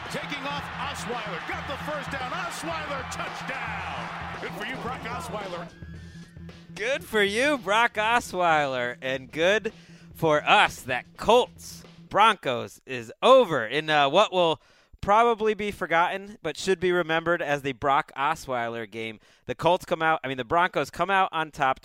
taking off Osweiler. Got the first down. Osweiler, touchdown. Good for you, Brock Osweiler. Good for you, Brock Osweiler. And good for us that Colts-Broncos is over in what will probably be forgotten but should be remembered as the Brock Osweiler game. The Broncos come out on top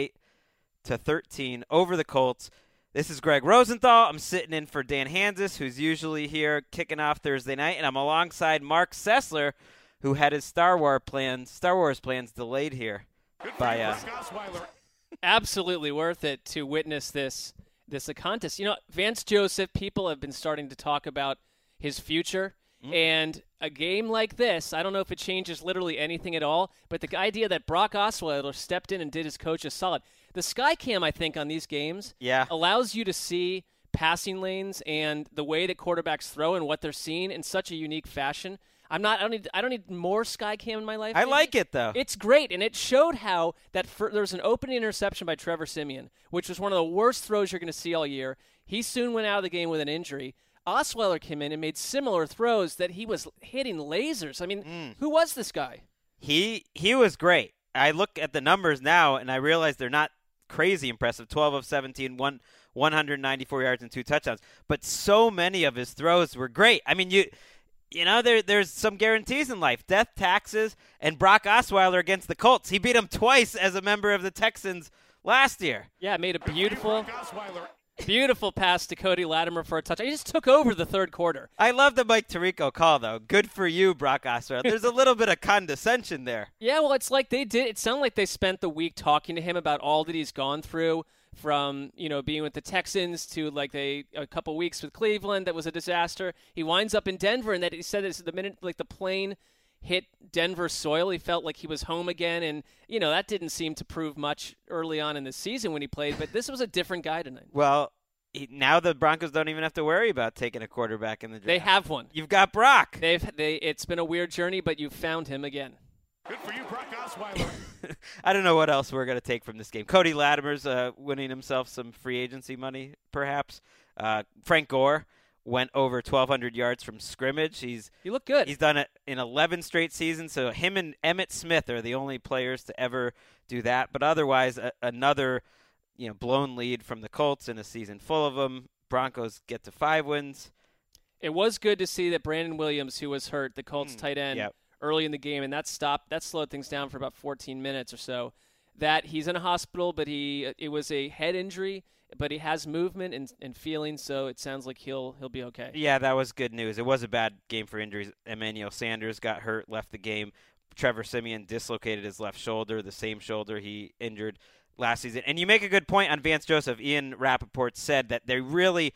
28-13 over the Colts. This is Greg Rosenthal. I'm sitting in for Dan Hanzus, who's usually here kicking off Thursday night, and I'm alongside Mark Sessler, who had his Star Wars plans delayed here by Absolutely worth it to witness this contest. You know, Vance Joseph, people have been starting to talk about his future. And a game like this, I don't know if it changes literally anything at all, but the idea that Brock Osweiler stepped in and did his coach a solid. The Skycam, I think, on these games allows you to see passing lanes and the way that quarterbacks throw and what they're seeing in such a unique fashion. I don't need more Skycam in my life. I like it, though. It's great, and it showed how there's an opening interception by Trevor Siemian, which was one of the worst throws you're going to see all year. He soon went out of the game with an injury. Osweiler came in and made similar throws that he was hitting lasers. I mean, who was this guy? He was great. I look at the numbers now, and I realize they're not crazy impressive. 12 of 17, 194 yards and 2 touchdowns. But so many of his throws were great. I mean, you know, there's some guarantees in life. Death, taxes, and Brock Osweiler against the Colts. He beat him twice as a member of the Texans last year. Yeah, made a beautiful pass to Cody Latimer for a touchdown. He just took over the third quarter. I love the Mike Tirico call, though. Good for you, Brock Osweiler. There's a little bit of condescension there. Yeah, well, it's like it sounded like they spent the week talking to him about all that he's gone through, from, you know, being with the Texans to a couple weeks with Cleveland that was a disaster. He winds up in Denver, and that he said this the minute the plane hit Denver soil, he felt like he was home again, and you know that didn't seem to prove much early on in the season when he played. But this was a different guy tonight. Well, now the Broncos don't even have to worry about taking a quarterback in the draft. They have one. You've got Brock. It's been a weird journey, but you've found him again. Good for you, Brock Osweiler. I don't know what else we're going to take from this game. Cody Latimer's winning himself some free agency money, perhaps. Frank Gore went over 1,200 yards from scrimmage. He looked good. He's done it in 11 straight seasons, so him and Emmitt Smith are the only players to ever do that. But otherwise, another blown lead from the Colts in a season full of them. Broncos get to 5 wins. It was good to see that Brandon Williams, who was hurt, the Colts tight end, early in the game, and that slowed things down for about 14 minutes or so. That he's in a hospital, but it was a head injury, but he has movement and feeling, so it sounds like he'll be okay. Yeah, that was good news. It was a bad game for injuries. Emmanuel Sanders got hurt, left the game. Trevor Siemian dislocated his left shoulder, the same shoulder he injured last season. And you make a good point on Vance Joseph. Ian Rappaport said that they're really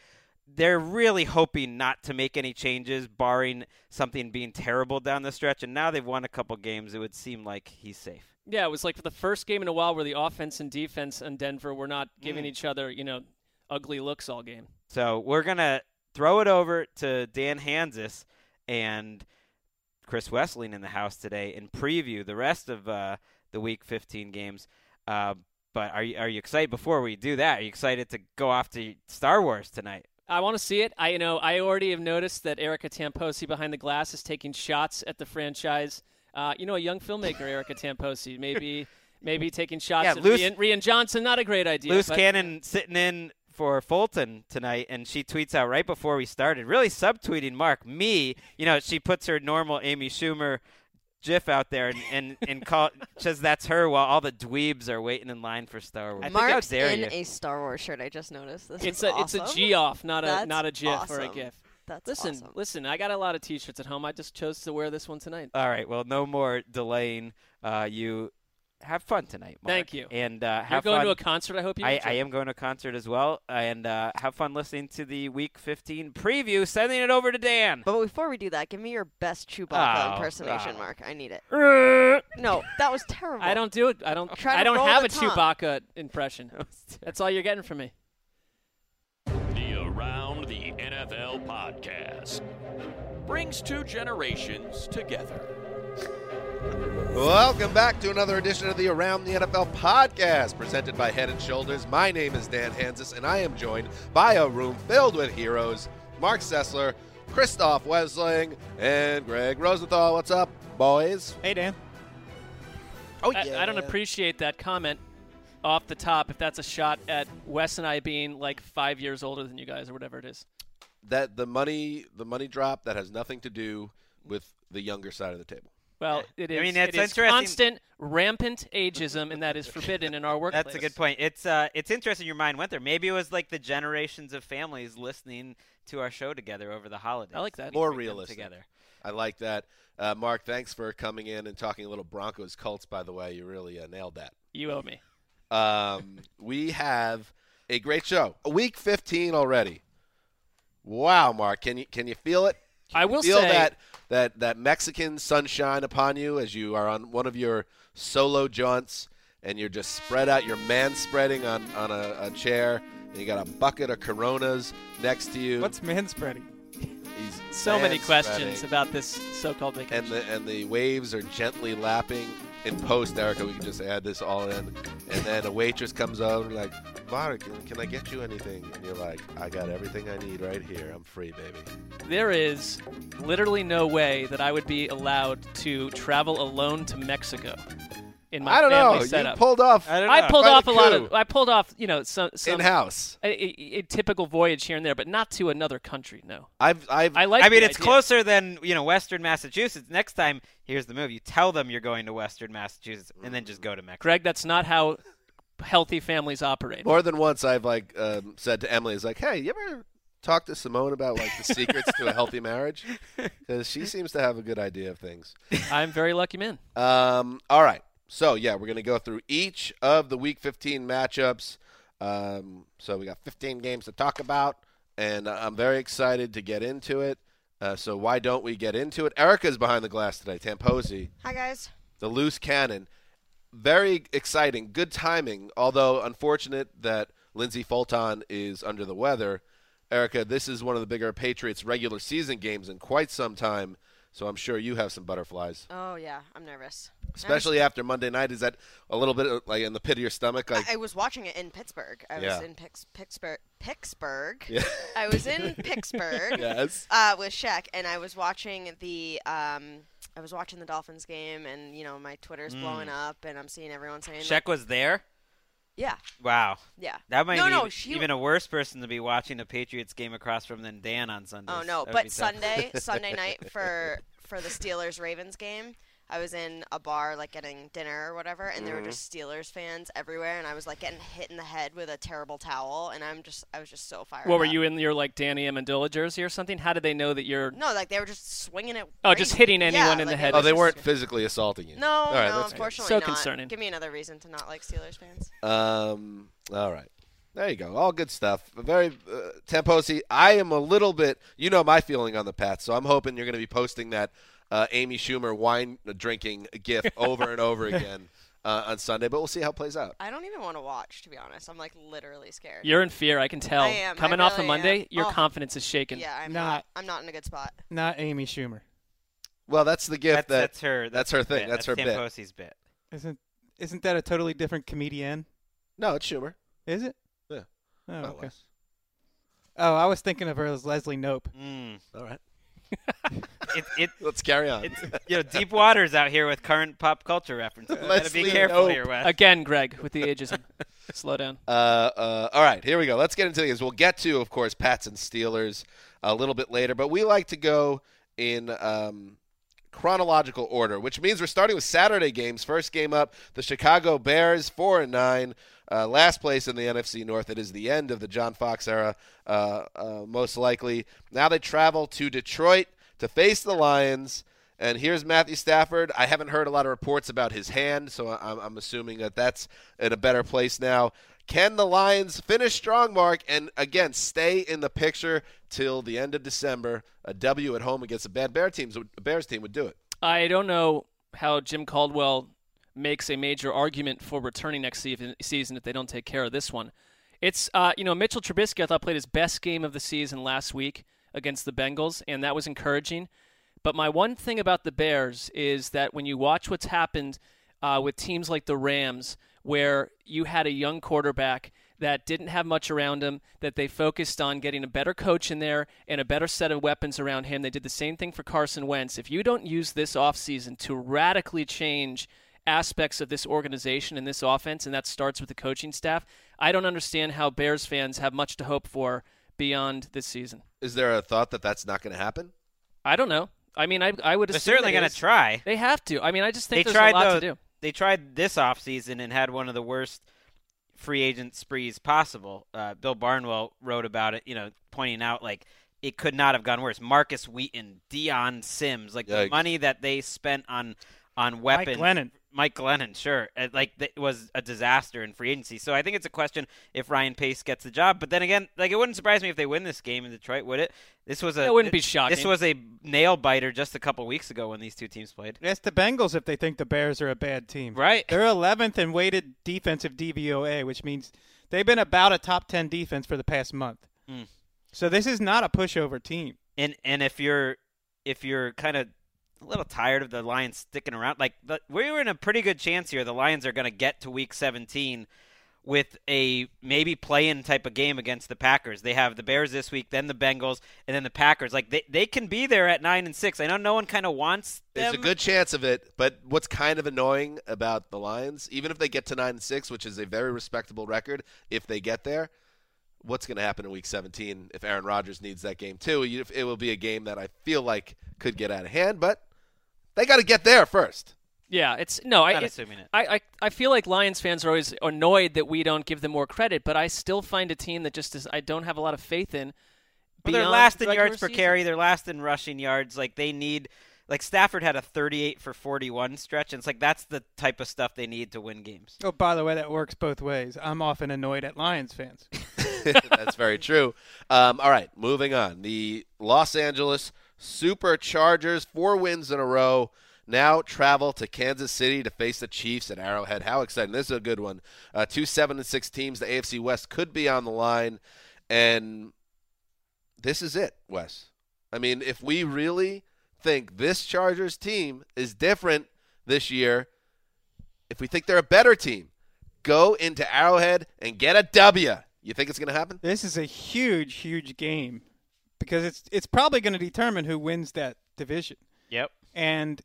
hoping not to make any changes, barring something being terrible down the stretch. And now they've won a couple games. It would seem like he's safe. Yeah, it was like for the first game in a while where the offense and defense in Denver were not giving each other, ugly looks all game. So we're going to throw it over to Dan Hanzus and Chris Wessling in the house today and preview the rest of the Week 15 games. But are you excited? Before we do that, are you excited to go off to Star Wars tonight? I want to see it. I already have noticed that Erica Tamposi behind the glass is taking shots at the franchise. A young filmmaker, Erica Tamposi, maybe taking shots at Rian Johnson. Not a great idea. Loose cannon sitting in for Fulton tonight, and she tweets out right before we started, really subtweeting Mark. She puts her normal Amy Schumer GIF out there and says that's her while all the dweebs are waiting in line for Star Wars. Mark's in a Star Wars shirt. I just noticed this. It's a G-off, not a GIF awesome. or a GIF. That's awesome. Listen, I got a lot of T-shirts at home. I just chose to wear this one tonight. All right, well, no more delaying. You have fun tonight, Mark. Thank you. And You're going to a concert, I hope you enjoy. I am going to a concert as well. And have fun listening to the Week 15 preview, sending it over to Dan. But before we do that, give me your best Chewbacca impersonation, Mark. I need it. No, that was terrible. I don't do it. I don't have a Chewbacca impression. That's all you're getting from me. The Around the NFL podcast brings 2 generations together. Welcome back to another edition of the Around the NFL podcast, presented by Head & Shoulders. My name is Dan Hanzus, and I am joined by a room filled with heroes. Mark Sessler, Christoph Wesling, and Greg Rosenthal. What's up, boys? Hey, Dan. Oh, I don't appreciate that comment off the top if that's a shot at Wes and I being like 5 years older than you guys or whatever it is. That the money drop, that has nothing to do with the younger side of the table. Well, it is. I mean, it's it is interesting. constant, rampant ageism, and that is forbidden in our workplace. That's a good point. It's interesting your mind went there. Maybe it was like the generations of families listening to our show together over the holidays. I like that. More Bring them realistic. together. I like that. Mark, thanks for coming in and talking a little Broncos Colts, by the way. You really nailed that. You owe me. We have a great show. Week 15 already. Wow, Mark, can you feel it? I will feel say that Mexican sunshine upon you as you are on one of your solo jaunts and you're just spread out. You're man-spreading on a chair, and you got a bucket of Coronas next to you. What's man-spreading? He's so many questions man-spreading. about this so-called vacation. And the waves are gently lapping. In post, Erica, we can just add this all in. And then a waitress comes over like, Mark, can I get you anything? And you're like, I got everything I need right here. I'm free, baby. There is literally no way that I would be allowed to travel alone to Mexico in my I don't family know. setup. You pulled off. I pulled quite off a a lot coup. of. I pulled off, some in-house. a typical voyage here and there, but not to another country. No, I like. I mean, the it's idea. closer than Western Massachusetts. Next time, here's the move: you tell them you're going to Western Massachusetts, and then just go to Mexico. Greg, that's not how healthy families operate. More than once, I've said to Emily, "Is like, hey, you ever talk to Simone about the secrets to a healthy marriage? Because she seems to have a good idea of things." I'm a very lucky man. All right. So, yeah, we're going to go through each of the Week 15 matchups. So we got 15 games to talk about, and I'm very excited to get into it. So why don't we get into it? Erica's behind the glass today, Tamposi, Hi, guys. the loose cannon. Very exciting, good timing, although unfortunate that Lindsey Fulton is under the weather. Erica, this is one of the bigger Patriots regular season games in quite some time, so I'm sure you have some butterflies. Oh, yeah. I'm nervous. Especially after Monday night. Is that a little bit in the pit of your stomach? I was watching it in Pittsburgh. I was in Pittsburgh. Yeah. I was in Pittsburgh Yes. with Shaq, and I was watching the Dolphins game, and my Twitter's blowing up, and I'm seeing everyone saying Shaq was there. Yeah. Wow. Yeah. That might she be even a worse person to be watching a Patriots game across from than Dan on Sunday. Oh no! But Sunday night for the Steelers-Ravens game, I was in a bar getting dinner or whatever, and there were just Steelers fans everywhere, and I was getting hit in the head with a terrible towel, and I was just so fired. What were up. you in your Danny Amendola jersey or something? How did they know that you're? No, they were just swinging it. Oh, just hitting anyone yeah, in the head. Oh, they just- weren't physically assaulting you. No, All right, no, that's good. unfortunately So not. concerning. Give me another reason to not like Steelers fans. All right. There you go. All good stuff. Very Tamposi, I am a little bit, my feeling on the Pats, so I'm hoping you're going to be posting that Amy Schumer wine drinking gif over and over again on Sunday, but we'll see how it plays out. I don't even want to watch, to be honest. I'm literally scared. You're in fear. I can tell. I am. Coming I off a really Monday, am. your Oh. confidence is shaken. Yeah, I'm Not- not in a good spot. Not Amy Schumer. Well, that's the gift That's her. that's her thing. Bit. That's her bit. Tamposi's bit. Isn't that a totally different comedian? No, it's Schumer. Is it? Yeah. Oh, Oh, okay. Wes. Oh, I was thinking of her as Leslie Knope. All right. Let's carry on. It's deep waters out here with current pop culture references. Gotta Leslie be careful Knope. here, Wes. Again, Greg, with the ageism. Slow down. All right, here we go. Let's get into the games. We'll get to, of course, Pats and Steelers a little bit later, but we like to go in chronological order, which means we're starting with Saturday games. First game up, the Chicago Bears, 4-9. Last place in the NFC North. It is the end of the John Fox era, most likely. Now they travel to Detroit to face the Lions. And here's Matthew Stafford. I haven't heard a lot of reports about his hand, so I'm assuming that that's in a better place now. Can the Lions finish strong, Mark, and, again, stay in the picture till the end of December? A W at home against a bad Bears team would do it. I don't know how Jim Caldwell makes a major argument for returning next season if they don't take care of this one. It's, Mitchell Trubisky, I thought, played his best game of the season last week against the Bengals, and that was encouraging. But my one thing about the Bears is that when you watch what's happened with teams like the Rams, where you had a young quarterback that didn't have much around him, that they focused on getting a better coach in there and a better set of weapons around him. They did the same thing for Carson Wentz. If you don't use this offseason to radically change aspects of this organization and this offense, and that starts with the coaching staff, I don't understand how Bears fans have much to hope for beyond this season. Is there a thought that that's not going to happen? I don't know. I mean, I would They're assume certainly going to try. They have to. I mean, I just think They there's tried a lot to do. They tried this offseason and had one of the worst free agent sprees possible. Bill Barnwell wrote about it, pointing out like it could not have gone worse. Marcus Wheaton, Deion Sims, like the money that they spent on weapons. Mike Glennon, sure. It was a disaster in free agency. So I think it's a question if Ryan Pace gets the job. But then again, it wouldn't surprise me if they win this game in Detroit, would it? It wouldn't be shocking. This was a nail biter just a couple weeks ago when these two teams played. Ask the Bengals if they think the Bears are a bad team. Right. They're 11th in weighted defensive DVOA, which means they've been about a top 10 defense for the past month. So this is not a pushover team. And if you're kind of a little tired of the Lions sticking around, we were in a pretty good chance here. The Lions are going to get to Week 17 with a maybe play-in type of game against the Packers. They have the Bears this week, then the Bengals, and then the Packers. They can be there at 9-6. I know no one kind of wants them. There's a good chance of it, but what's kind of annoying about the Lions, even if they get to 9-6, which is a very respectable record, if they get there, what's going to happen in Week 17 if Aaron Rodgers needs that game too? It will be a game that I feel like could get out of hand, but they got to get there first. Yeah, assuming it. I feel like Lions fans are always annoyed that we don't give them more credit, but I still find a team that I don't have a lot of faith in. Well, they're last in yards per carry. They're last in rushing yards. They need Stafford had a 38 for 41 stretch, and it's that's the type of stuff they need to win games. Oh, by the way, that works both ways. I'm often annoyed at Lions fans. That's very true. All right, moving on. The Los Angeles Superchargers, 4 wins in a row, now travel to Kansas City to face the Chiefs at Arrowhead. How exciting. This is a good one. 2 7-6 teams. The AFC West could be on the line, and this is it, Wes. I mean, if we really think this Chargers team is different this year, if we think they're a better team, go into Arrowhead and get a W. You think it's going to happen? This is a huge, huge game because it's probably going to determine who wins that division. Yep. And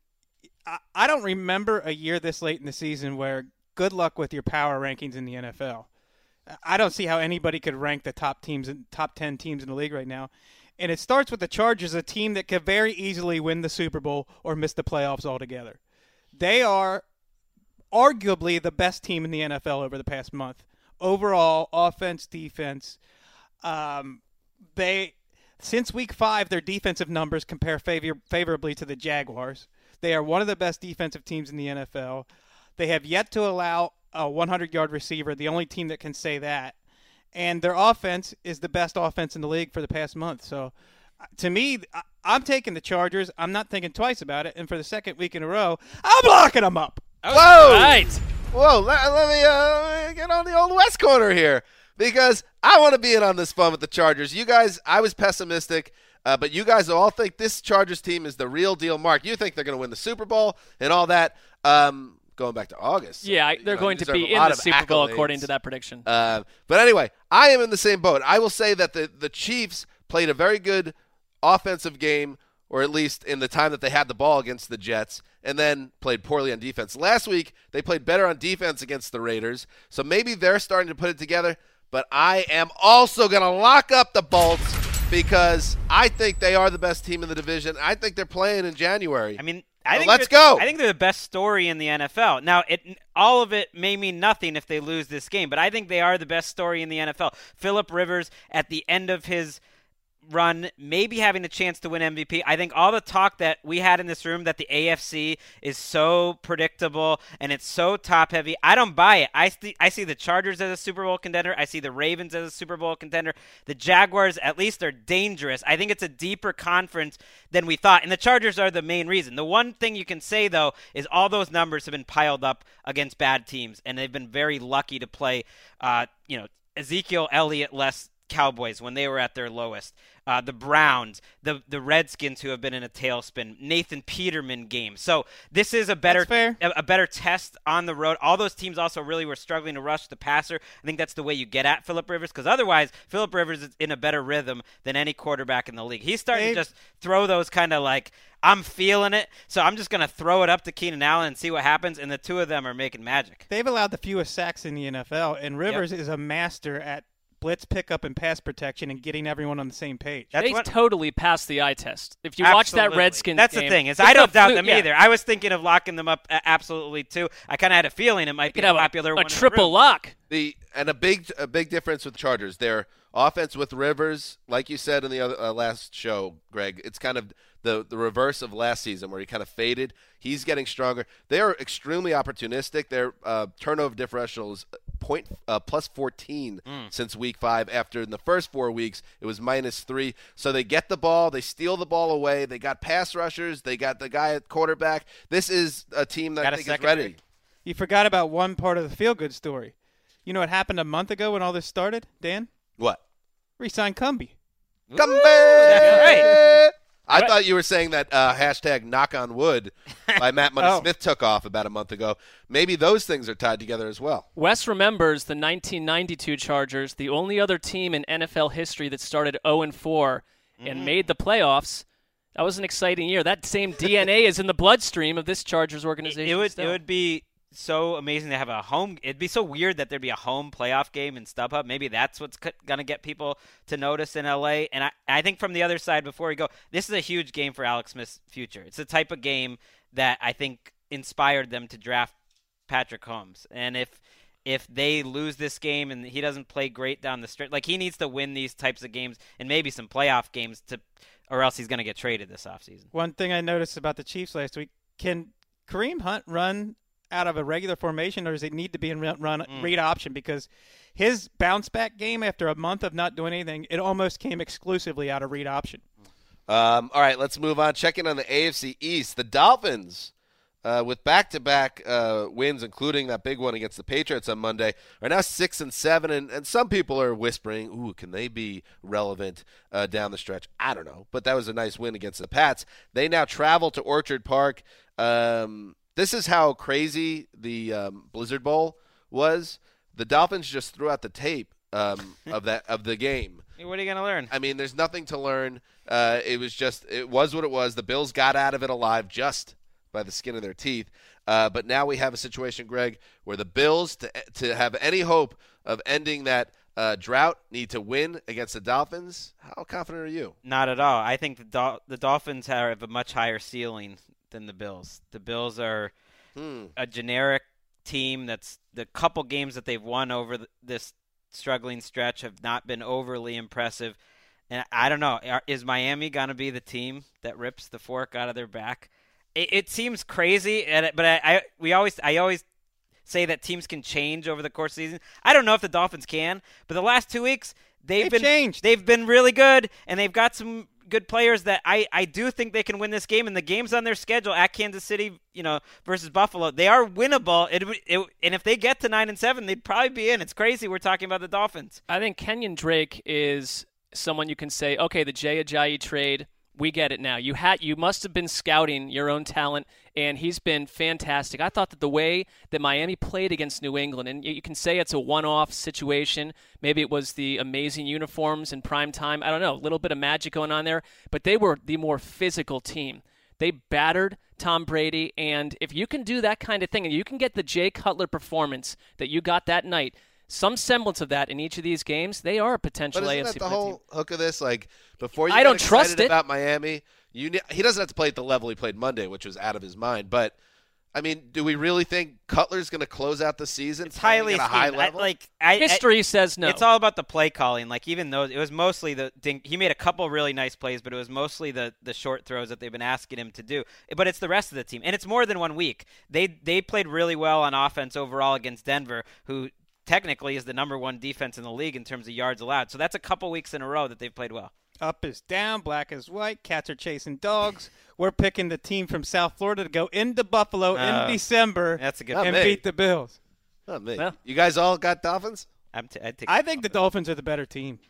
I don't remember a year this late in the season where good luck with your power rankings in the NFL. I don't see how anybody could rank the top 10 teams in the league right now. And it starts with the Chargers, a team that could very easily win the Super Bowl or miss the playoffs altogether. They are arguably the best team in the NFL over the past month. Overall, offense, defense. Since Week 5, their defensive numbers compare favorably to the Jaguars. They are one of the best defensive teams in the NFL. They have yet to allow a 100-yard receiver, the only team that can say that. And their offense is the best offense in the league for the past month. So, to me, I'm taking the Chargers. I'm not thinking twice about it. And for the second week in a row, I'm locking them up. Whoa! Right. Whoa, let me get on the old West corner here because I want to be in on this fun with the Chargers. You guys, I was pessimistic, but you guys all think this Chargers team is the real deal. Mark, you think they're going to win the Super Bowl and all that. Going back to August. Yeah, they're going to be in the Super Bowl according to that prediction. But anyway, I am in the same boat. I will say that the Chiefs played a very good offensive game, or at least in the time that they had the ball against the Jets, and then played poorly on defense. Last week, they played better on defense against the Raiders, so maybe they're starting to put it together. But I am also going to lock up the Bolts because I think they are the best team in the division. I think they're playing in January. I mean, let's go. I think they're the best story in the NFL. Now, all of it may mean nothing if they lose this game, but I think they are the best story in the NFL. Phillip Rivers, at the end of his run, maybe having a chance to win MVP. I think all the talk that we had in this room that the AFC is so predictable and it's so top-heavy, I don't buy it. I see the Chargers as a Super Bowl contender. I see the Ravens as a Super Bowl contender. The Jaguars, at least, are dangerous. I think it's a deeper conference than we thought, and the Chargers are the main reason. The one thing you can say, though, is all those numbers have been piled up against bad teams, and they've been very lucky to play, Ezekiel Elliott less Cowboys when they were at their lowest, the Browns, the Redskins who have been in a tailspin, Nathan Peterman game. So this is a better test on the road. All those teams also really were struggling to rush the passer. I think that's the way you get at Phillip Rivers, because otherwise Phillip Rivers is in a better rhythm than any quarterback in the league. He's starting to just throw those kind of like, I'm feeling it, so I'm just going to throw it up to Keenan Allen and see what happens, and the two of them are making magic. They've allowed the fewest sacks in the NFL, and Rivers is a master at blitz pickup and pass protection and getting everyone on the same page. They totally passed the eye test. If you watch that Redskins That's game, the thing, is I don't doubt them either. I was thinking of locking them up absolutely too. I kind of had a feeling it might be a popular one. A triple lock. And a big difference with the Chargers. Their offense with Rivers, like you said in the other last show, Greg, it's kind of the reverse of last season where he kind of faded. He's getting stronger. They are extremely opportunistic. Their turnover differential is plus 14 since week 5. After in the first 4 weeks, it was -3. So they get the ball. They steal the ball away. They got pass rushers. They got the guy at quarterback. This is a team that I think is ready. You forgot about one part of the feel-good story. You know what happened a month ago when all this started, Dan? What? Re-signed Cumbie. Cumbie! That's right. I thought you were saying that hashtag knock on wood by Matt Money Smith took off about a month ago. Maybe those things are tied together as well. Wes remembers the 1992 Chargers, the only other team in NFL history that started 0-4 and made the playoffs. That was an exciting year. That same DNA is in the bloodstream of this Chargers organization. It would be so amazing to have a home. It'd be so weird that there'd be a home playoff game in StubHub. Maybe that's what's going to get people to notice in LA. And I think from the other side, before we go, this is a huge game for Alex Smith's future. It's the type of game that I think inspired them to draft Patrick Mahomes. And if they lose this game and he doesn't play great down the stretch, like he needs to win these types of games and maybe some playoff games or else he's going to get traded this offseason. One thing I noticed about the Chiefs last week, can Kareem Hunt run out of a regular formation, or does it need to be in read option? Because his bounce back game after a month of not doing anything, it almost came exclusively out of read option. All right, let's move on. Checking on the AFC East. The Dolphins, with back-to-back wins, including that big one against the Patriots on Monday, are now 6-7, and some people are whispering, ooh, can they be relevant down the stretch? I don't know, but that was a nice win against the Pats. They now travel to Orchard Park. This is how crazy the Blizzard Bowl was. The Dolphins just threw out the tape of the game. What are you going to learn? I mean, there's nothing to learn. It was what it was. The Bills got out of it alive just by the skin of their teeth. But now we have a situation, Greg, where the Bills, to have any hope of ending that drought, need to win against the Dolphins. How confident are you? Not at all. I think the Dolphins have a much higher ceiling than the Bills. The Bills are a generic team that's the couple games that they've won over this struggling stretch have not been overly impressive. And I don't know, is Miami going to be the team that rips the fork out of their back? It seems crazy, but I always say that teams can change over the course of the season. I don't know if the Dolphins can, but the last 2 weeks they've changed. They've been really good, and they've got some good players that I do think they can win this game. And the games on their schedule at Kansas City, versus Buffalo, they are winnable. And if they get to 9-7, they'd probably be in. It's crazy we're talking about the Dolphins. I think Kenyon Drake is someone you can say, okay, the Jay Ajayi trade, we get it now. You must have been scouting your own talent, and he's been fantastic. I thought that the way that Miami played against New England, and you can say it's a one-off situation. Maybe it was the amazing uniforms in prime time. I don't know, a little bit of magic going on there. But they were the more physical team. They battered Tom Brady, and if you can do that kind of thing, and you can get the Jay Cutler performance that you got that night, some semblance of that in each of these games, they are a potential AFC team. But isn't that the whole hook of this? Like, before you I get don't excited trust it. about Miami, he doesn't have to play at the level he played Monday, which was out of his mind. But, I mean, do we really think Cutler's going to close out the season it's highly at a high level? History says no. It's all about the play calling. Like, even though it was mostly he made a couple really nice plays, but it was mostly the short throws that they've been asking him to do. But it's the rest of the team. And it's more than 1 week. They played really well on offense overall against Denver, who technically is the number 1 defense in the league in terms of yards allowed. So that's a couple weeks in a row that they've played well. Up is down, black is white, cats are chasing dogs. We're picking the team from South Florida to go into Buffalo in December and beat the Bills. Not me. Well, you guys all got Dolphins? I think the Dolphins are the better team.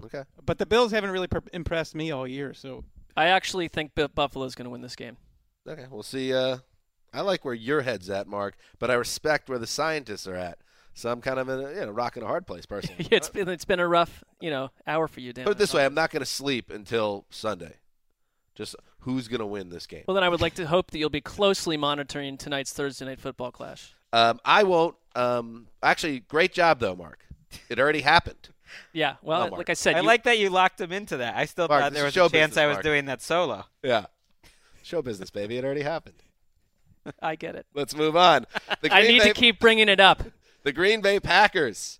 Okay. But the Bills haven't really impressed me all year. So I actually think Buffalo's going to win this game. Okay, we'll see. I like where your head's at, Mark, but I respect where the scientists are at. So I'm kind of in a rock and a hard place, personally. It's been a rough hour for you, Dan. Put it this way, I'm not going to sleep until Sunday. Just who's going to win this game? Well, then I would like to hope that you'll be closely monitoring tonight's Thursday Night Football clash. I won't. Actually, great job, though, Mark. It already happened. Yeah, well, Mark. like I said, I like that you locked him into that. I still Mark, thought this there is was show a chance business, I was Mark. doing that solo. Yeah. Show business, baby. It already happened. I get it. Let's move on. I need to keep bringing it up. The Green Bay Packers.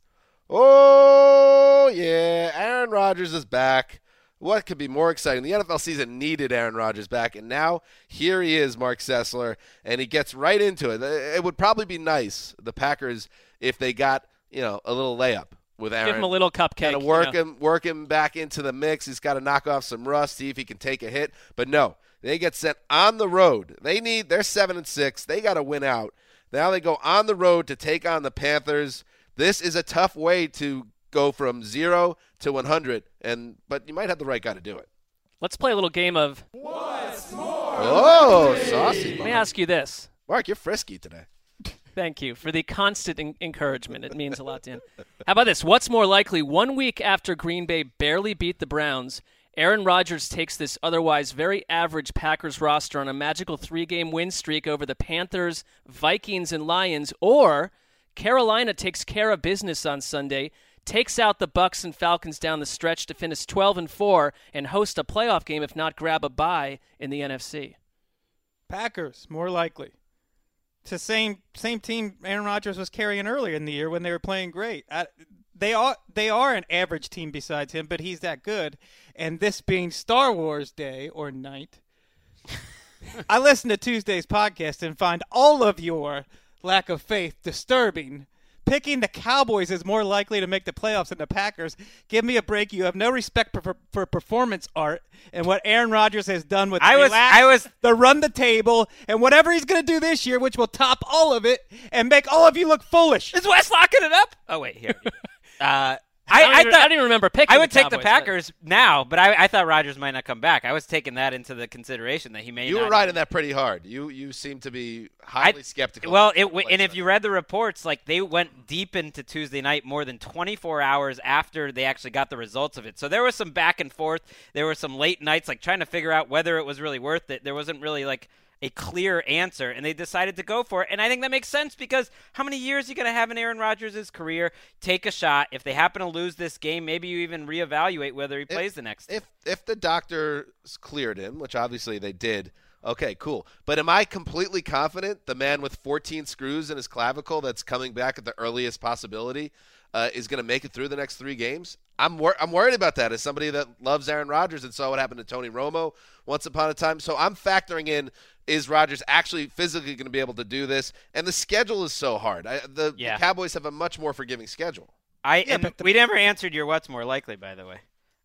Oh, yeah. Aaron Rodgers is back. What could be more exciting? The NFL season needed Aaron Rodgers back, and now here he is, Mark Sessler, and he gets right into it. It would probably be nice, the Packers, if they got a little layup with Aaron. Give him a little cupcake. Kind of work him back into the mix. He's got to knock off some rust, see if he can take a hit. But no, they get sent on the road. They're 7-6. They got to win out. Now they go on the road to take on the Panthers. This is a tough way to go from 0 to 100, but you might have the right guy to do it. Let's play a little game of What's more? Oh, saucy. Let me ask you this. Mark, you're frisky today. Thank you for the constant encouragement. It means a lot, Dan. How about this? What's more likely? 1 week after Green Bay barely beat the Browns, Aaron Rodgers takes this otherwise very average Packers roster on a magical 3-game win streak over the Panthers, Vikings, and Lions, or Carolina takes care of business on Sunday, takes out the Bucs and Falcons down the stretch to finish 12-4 and host a playoff game, if not grab a bye in the NFC. Packers, more likely. It's the same team Aaron Rodgers was carrying earlier in the year when they were playing great. They are an average team besides him, but he's that good. And this being Star Wars Day or night, I listened to Tuesday's podcast and find all of your lack of faith disturbing. Picking the Cowboys is more likely to make the playoffs than the Packers. Give me a break. You have no respect for performance art and what Aaron Rodgers has done with the run the table and whatever he's going to do this year, which will top all of it and make all of you look foolish. Is Wes locking it up? Oh, wait, here. I didn't even remember picking. I would the take Cowboys, the Packers now, but I thought Rodgers might not come back. I was taking that into the consideration that he may. You not were riding that pretty hard. You seem to be highly skeptical. Well, and if you read the reports, like they went deep into Tuesday night, more than 24 hours after they actually got the results of it. So there was some back and forth. There were some late nights, like trying to figure out whether it was really worth it. There wasn't really like a clear answer, and they decided to go for it. And I think that makes sense because how many years are you going to have in Aaron Rodgers' career? Take a shot. If they happen to lose this game, maybe you even reevaluate whether he plays the next. If the doctors cleared him, which obviously they did, okay, cool. But am I completely confident the man with 14 screws in his clavicle that's coming back at the earliest possibility is going to make it through the next 3 games? I'm worried about that as somebody that loves Aaron Rodgers and saw what happened to Tony Romo once upon a time. So I'm factoring in, is Rodgers actually physically going to be able to do this? And the schedule is so hard. The Cowboys have a much more forgiving schedule. We never answered your what's more likely, by the way.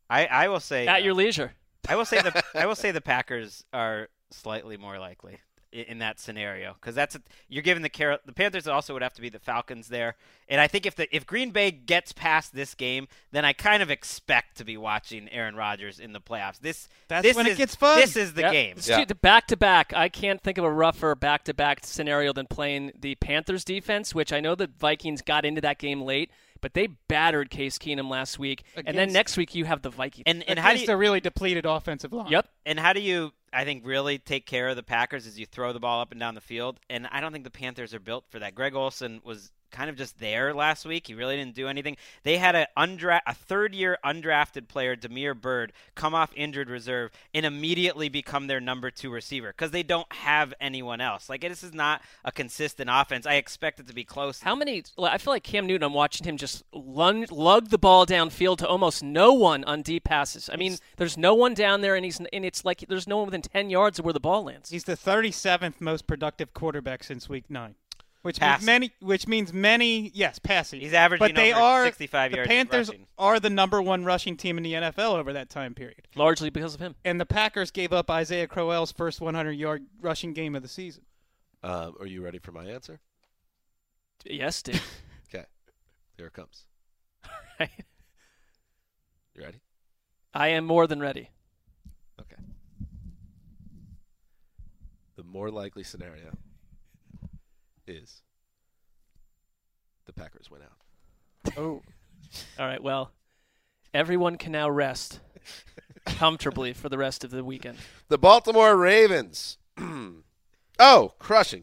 I will say at your leisure. I will say the Packers are slightly more likely in that scenario because you're giving the Panthers also would have to be the Falcons there, and I think if Green Bay gets past this game, then I kind of expect to be watching Aaron Rodgers in the playoffs. That's when it gets fun. This is the game. The back-to-back. I can't think of a rougher back-to-back scenario than playing the Panthers defense, which I know the Vikings got into that game late. But they battered Case Keenum last week, and then next week you have the Vikings. And how do you a really depleted offensive line? Yep. And how do you, I think, really take care of the Packers is you throw the ball up and down the field, and I don't think the Panthers are built for that. Greg Olsen was kind of just there last week. He really didn't do anything. They had a third-year undrafted player, Damiere Byrd, come off injured reserve and immediately become their number 2 receiver because they don't have anyone else. Like, this is not a consistent offense. I expect it to be close. I feel like Cam Newton, I'm watching him just lug the ball downfield to almost no one on deep passes. I mean, there's no one down there, and it's like there's no one within 10 yards of where the ball lands. He's the 37th most productive quarterback since week 9. Which means many, yes, passing. He's averaging over 65 yards. The Panthers rushing. are the number 1 rushing team in the NFL over that time period. Largely because of him. And the Packers gave up Isaiah Crowell's first 100-yard rushing game of the season. Are you ready for my answer? Yes, dude. Okay. Here it comes. All right. You ready? I am more than ready. Okay. The more likely scenario is the Packers win out. Oh, All right, well, everyone can now rest comfortably for the rest of the weekend. The Baltimore Ravens. Oh, crushing.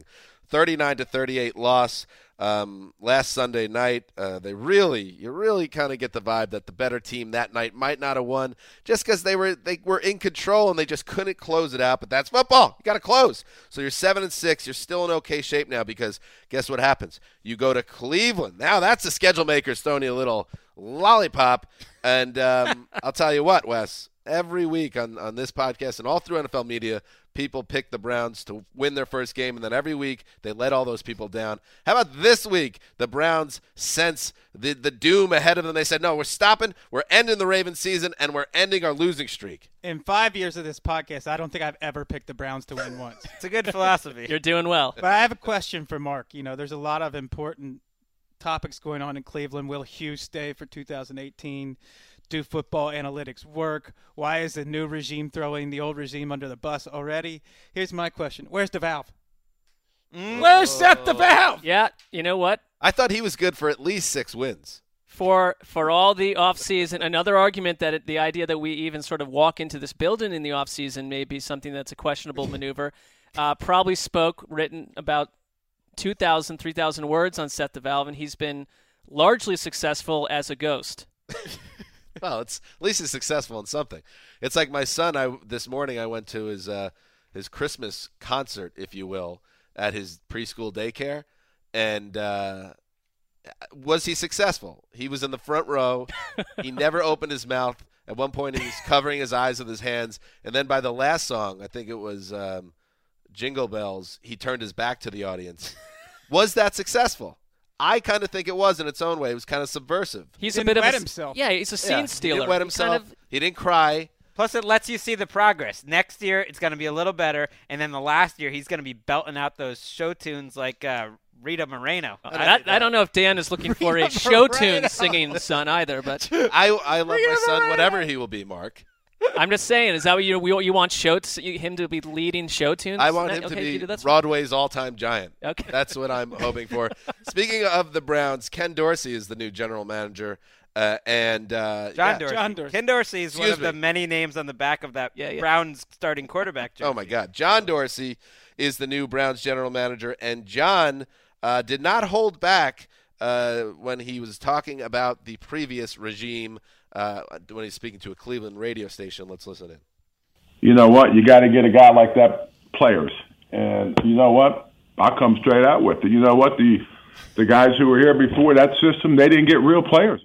39-38 loss last Sunday night. You really kind of get the vibe that the better team that night might not have won just because they were in control and they just couldn't close it out. But that's football. You got to close. So you're 7-6. You're still in okay shape now because guess what happens? You go to Cleveland. Now that's the schedule makers throwing you a little lollipop. And I'll tell you what, Wes. Every week on this podcast and all through NFL media, people pick the Browns to win their first game, and then every week they let all those people down. How about this week? The Browns sense the doom ahead of them. They said, no, we're stopping. We're ending the Ravens season, and we're ending our losing streak. in 5 years of this podcast, I don't think I've ever picked the Browns to win once. It's a good philosophy. You're doing well. But I have a question for Mark. You know, there's a lot of important topics going on in Cleveland. Will Hughes stay for 2018? Do football analytics work? Why is the new regime throwing the old regime under the bus already? Here's my question. Where's the valve? Where's Seth the valve? Yeah, you know what? I thought he was good for at least 6 wins. For all the offseason, another argument that the idea that we even sort of walk into this building in the offseason may be something that's a questionable maneuver. Probably written about 2,000, 3,000 words on Seth the Valve, and he's been largely successful as a ghost. Well, at least he's successful in something. It's like my son. This morning I went to his Christmas concert, if you will, at his preschool daycare, and was he successful? He was in the front row. He never opened his mouth. At one point, he was covering his eyes with his hands, and then by the last song, I think it was Jingle Bells, he turned his back to the audience. Was that successful? I kind of think it was in its own way. It was kind of subversive. He's He a bit didn't of wet himself. Yeah, he's a scene stealer. He didn't wet himself. He didn't cry. Plus, it lets you see the progress. Next year, it's going to be a little better, and then the last year, he's going to be belting out those show tunes like Rita Moreno. I don't know if Dan is looking for a show tune singing son either, but I love my son, whatever he will be, Mark. I'm just saying, is that what you want him to be leading show tunes? I want him to be Broadway's all-time giant. Okay. That's what I'm hoping for. Speaking of the Browns, Ken Dorsey is the new general manager. John Dorsey. Ken Dorsey is one of the many names on the back of that Browns starting quarterback jersey. Oh, my God. John Dorsey is the new Browns general manager, and John did not hold back when he was talking about the previous regime when he's speaking to a Cleveland radio station. Let's listen in. You know what? You got to get a guy like that players. And you know what? I'll come straight out with it. You know what? The guys who were here before that system, they didn't get real players.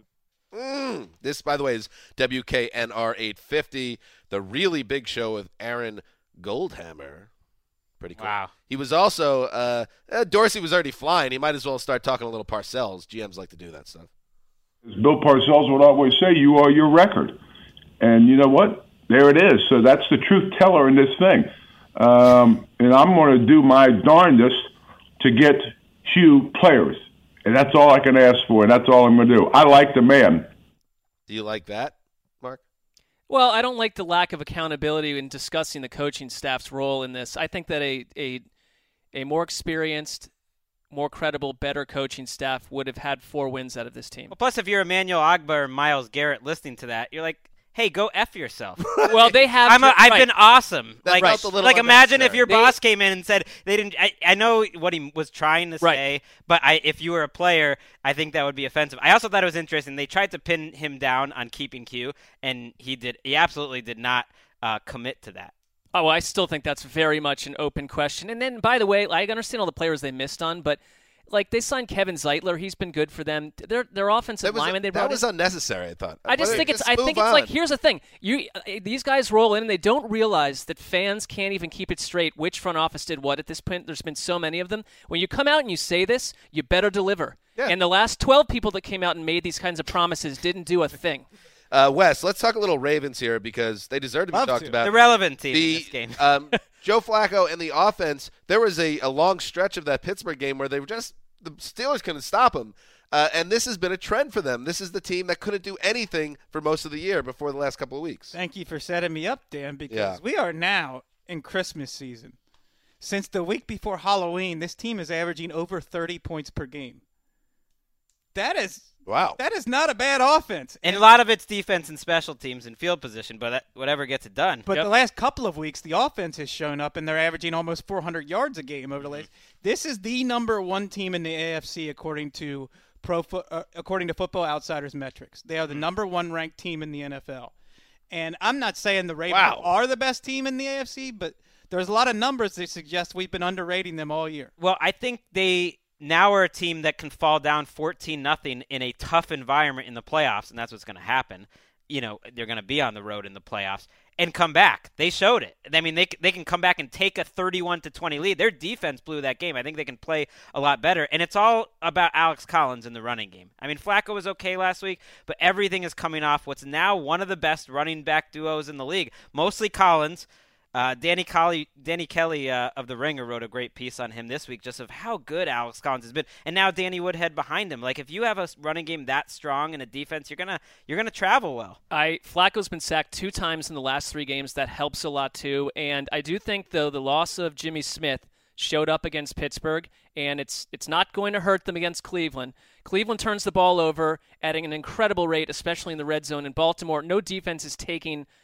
This, by the way, is WKNR 850, the really big show with Aaron Goldhammer. Pretty cool. Wow. He was also Dorsey was already flying. He might as well start talking a little Parcells. GMs like to do that stuff. As Bill Parcells would always say, you are your record. And you know what? There it is. So that's the truth teller in this thing. And I'm going to do my darndest to get Hugh players. And that's all I can ask for, and that's all I'm going to do. I like the man. Do you like that, Mark? Well, I don't like the lack of accountability in discussing the coaching staff's role in this. I think that a more experienced, more credible, better coaching staff would have had 4 wins out of this team. Well, plus, if you're Emmanuel Ogbah or Myles Garrett listening to that, you're like, hey, go F yourself. Well, they have. I've been awesome. That felt a little like imagine if unnecessary. your boss came in and said they didn't. I know what he was trying to say, but if you were a player, I think that would be offensive. I also thought it was interesting. They tried to pin him down on keeping Q, and he did. He absolutely did not commit to that. Oh, well, I still think that's very much an open question. And then, by the way, I understand all the players they missed on, but. Like, they signed Kevin Zeitler. He's been good for them. Their offensive lineman. That was unnecessary, I thought. I think it's like, here's the thing. These guys roll in and they don't realize that fans can't even keep it straight which front office did what at this point. There's been so many of them. When you come out and you say this, you better deliver. Yeah. And the last 12 people that came out and made these kinds of promises didn't do a thing. Wes, let's talk a little Ravens here because they deserve to be talked about. The relevant team in this game. Joe Flacco and the offense, there was a long stretch of that Pittsburgh game where they were just – the Steelers couldn't stop him. And this has been a trend for them. This is the team that couldn't do anything for most of the year before the last couple of weeks. Thank you for setting me up, Dan, because Yeah. we are now in Christmas season. Since the week before Halloween, this team is averaging over 30 points per game. That is not a bad offense. And a lot of it's defense and special teams and field position, but whatever gets it done. But the last couple of weeks, the offense has shown up, and they're averaging almost 400 yards a game over the last. This is the number one team in the AFC according to Football Outsiders metrics. They are the number one ranked team in the NFL. And I'm not saying the Ravens are the best team in the AFC, but there's a lot of numbers that suggest we've been underrating them all year. Well, I think they now are a team that can fall down 14-0 in a tough environment in the playoffs, and that's what's going to happen. You know, they're going to be on the road in the playoffs and come back. They showed it. I mean, they can come back and take a 31-20 lead. Their defense blew that game. I think they can play a lot better, and it's all about Alex Collins in the running game. I mean, Flacco was okay last week, but everything is coming off what's now one of the best running back duos in the league, mostly Collins. Danny Kelly of The Ringer wrote a great piece on him this week just of how good Alex Collins has been. And now Danny Woodhead behind him. Like, if you have a running game that strong and a defense, you're gonna travel well. Flacco's been sacked 2 times in the last 3 games. That helps a lot too. And I do think, though, the loss of Jimmy Smith showed up against Pittsburgh, and it's not going to hurt them against Cleveland. Cleveland turns the ball over at an incredible rate, especially in the red zone. In Baltimore, no defense is taking –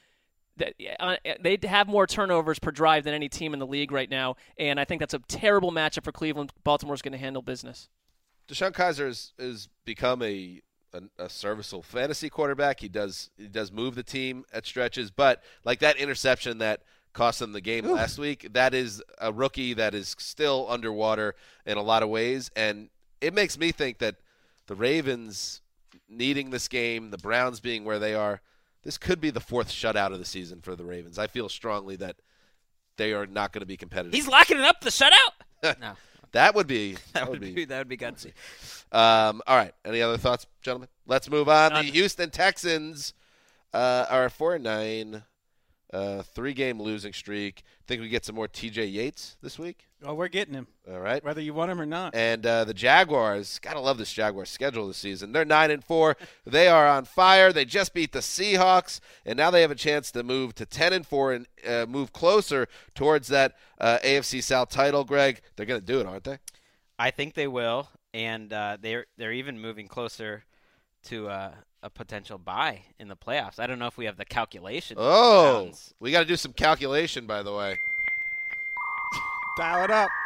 they have more turnovers per drive than any team in the league right now, and I think that's a terrible matchup for Cleveland. Baltimore's going to handle business. DeShone Kizer has become a serviceable fantasy quarterback. He does move the team at stretches, but like that interception that cost them the game last week, that is a rookie that is still underwater in a lot of ways, and it makes me think that the Ravens needing this game, the Browns being where they are, this could be the 4th shutout of the season for the Ravens. I feel strongly that they are not going to be competitive. He's locking it up, the shutout? No. That would be gutsy. All right. Any other thoughts, gentlemen? Let's move on. The Houston Texans are 4-9, 3-game losing streak. Think we get some more TJ Yates this week? Oh, we're getting him. All right. Whether you want him or not. And the Jaguars, gotta love this Jaguars schedule this season. They're 9-4. They are on fire. They just beat the Seahawks, and now they have a chance to move to 10-4 and move closer towards that AFC South title. Greg, they're gonna do it, aren't they? I think they will, and they're even moving closer to a potential bye in the playoffs. I don't know if we have the calculation. Oh, we got to do some calculation, by the way. Dial it up.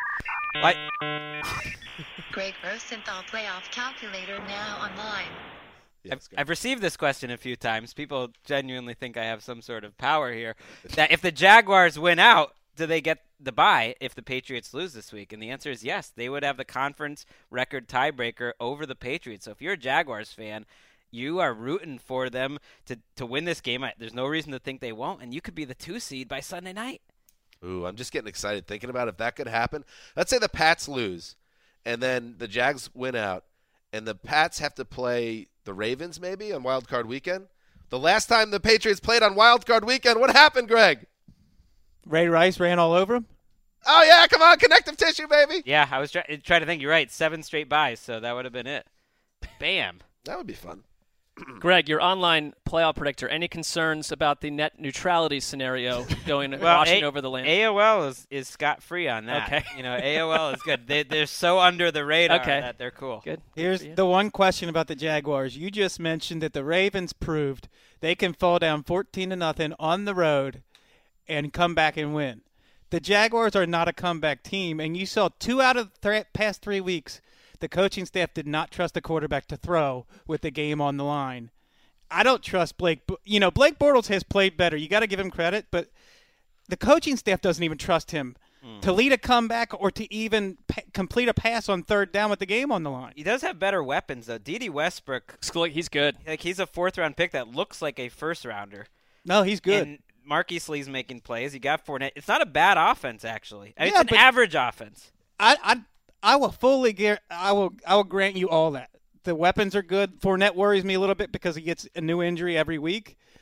Greg Rosenthal playoff calculator now online. I've received this question a few times. People genuinely think I have some sort of power here. That if the Jaguars win out, do they get the bye if the Patriots lose this week? And the answer is yes. They would have the conference record tiebreaker over the Patriots. So if you're a Jaguars fan, you are rooting for them to win this game. There's no reason to think they won't, and you could be the 2 seed by Sunday night. Ooh, I'm just getting excited thinking about if that could happen. Let's say the Pats lose, and then the Jags win out, and the Pats have to play the Ravens maybe on Wild Card Weekend. The last time the Patriots played on Wild Card Weekend, what happened, Greg? Ray Rice ran all over him? Oh, yeah, come on, connective tissue, baby. Yeah, I was trying to think. You're right, 7 straight buys, so that would have been it. Bam. That would be fun. Greg, your online playoff predictor, any concerns about the net neutrality scenario washing over the land? AOL is scot-free on that. Okay. AOL is good. They're so under the radar that they're cool. Good. Here's the one question about the Jaguars. You just mentioned that the Ravens proved they can fall down 14-0 on the road and come back and win. The Jaguars are not a comeback team, and you saw 2 out of the past 3 weeks the coaching staff did not trust the quarterback to throw with the game on the line. I don't trust Blake. Blake Bortles has played better. You got to give him credit, but the coaching staff doesn't even trust him to lead a comeback or to even complete a pass on 3rd down with the game on the line. He does have better weapons, though. Dede Westbrook, he's good. Like, he's a 4th-round pick that looks like a 1st-rounder. No, he's good. And Marquise Lee's making plays. You got Fournette. It's not a bad offense, actually. It's an average offense. I will I will grant you all that. The weapons are good. Fournette worries me a little bit because he gets a new injury every week.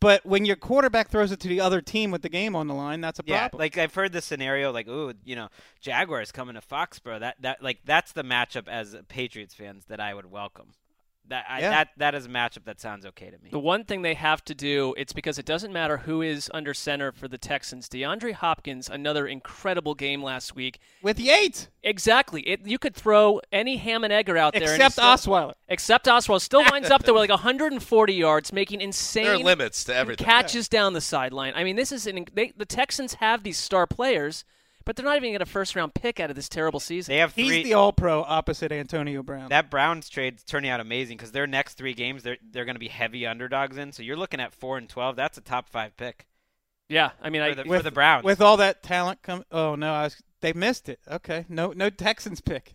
But when your quarterback throws it to the other team with the game on the line, that's a problem. Like I've heard the scenario, like, Jaguars coming to Foxborough. That's the matchup as Patriots fans that I would welcome. That is a matchup that sounds okay to me. The one thing they have to do, it's because it doesn't matter who is under center for the Texans. DeAndre Hopkins, another incredible game last week. With Yates. Exactly. You could throw any ham and egger out there. Except Osweiler. Except Osweiler. Still winds up there with like 140 yards, making insane There are limits to everything. catches down the sideline. I mean, this is the Texans have these star players, but they're not even going to get a first-round pick out of this terrible season. They have He's the all-pro opposite Antonio Brown. That Browns trade's turning out amazing because their next 3 games they're going to be heavy underdogs in. So you're looking at 4-12. That's a top 5 pick. Yeah, I mean, for the Browns with all that talent Oh no, they missed it. Okay, no Texans pick.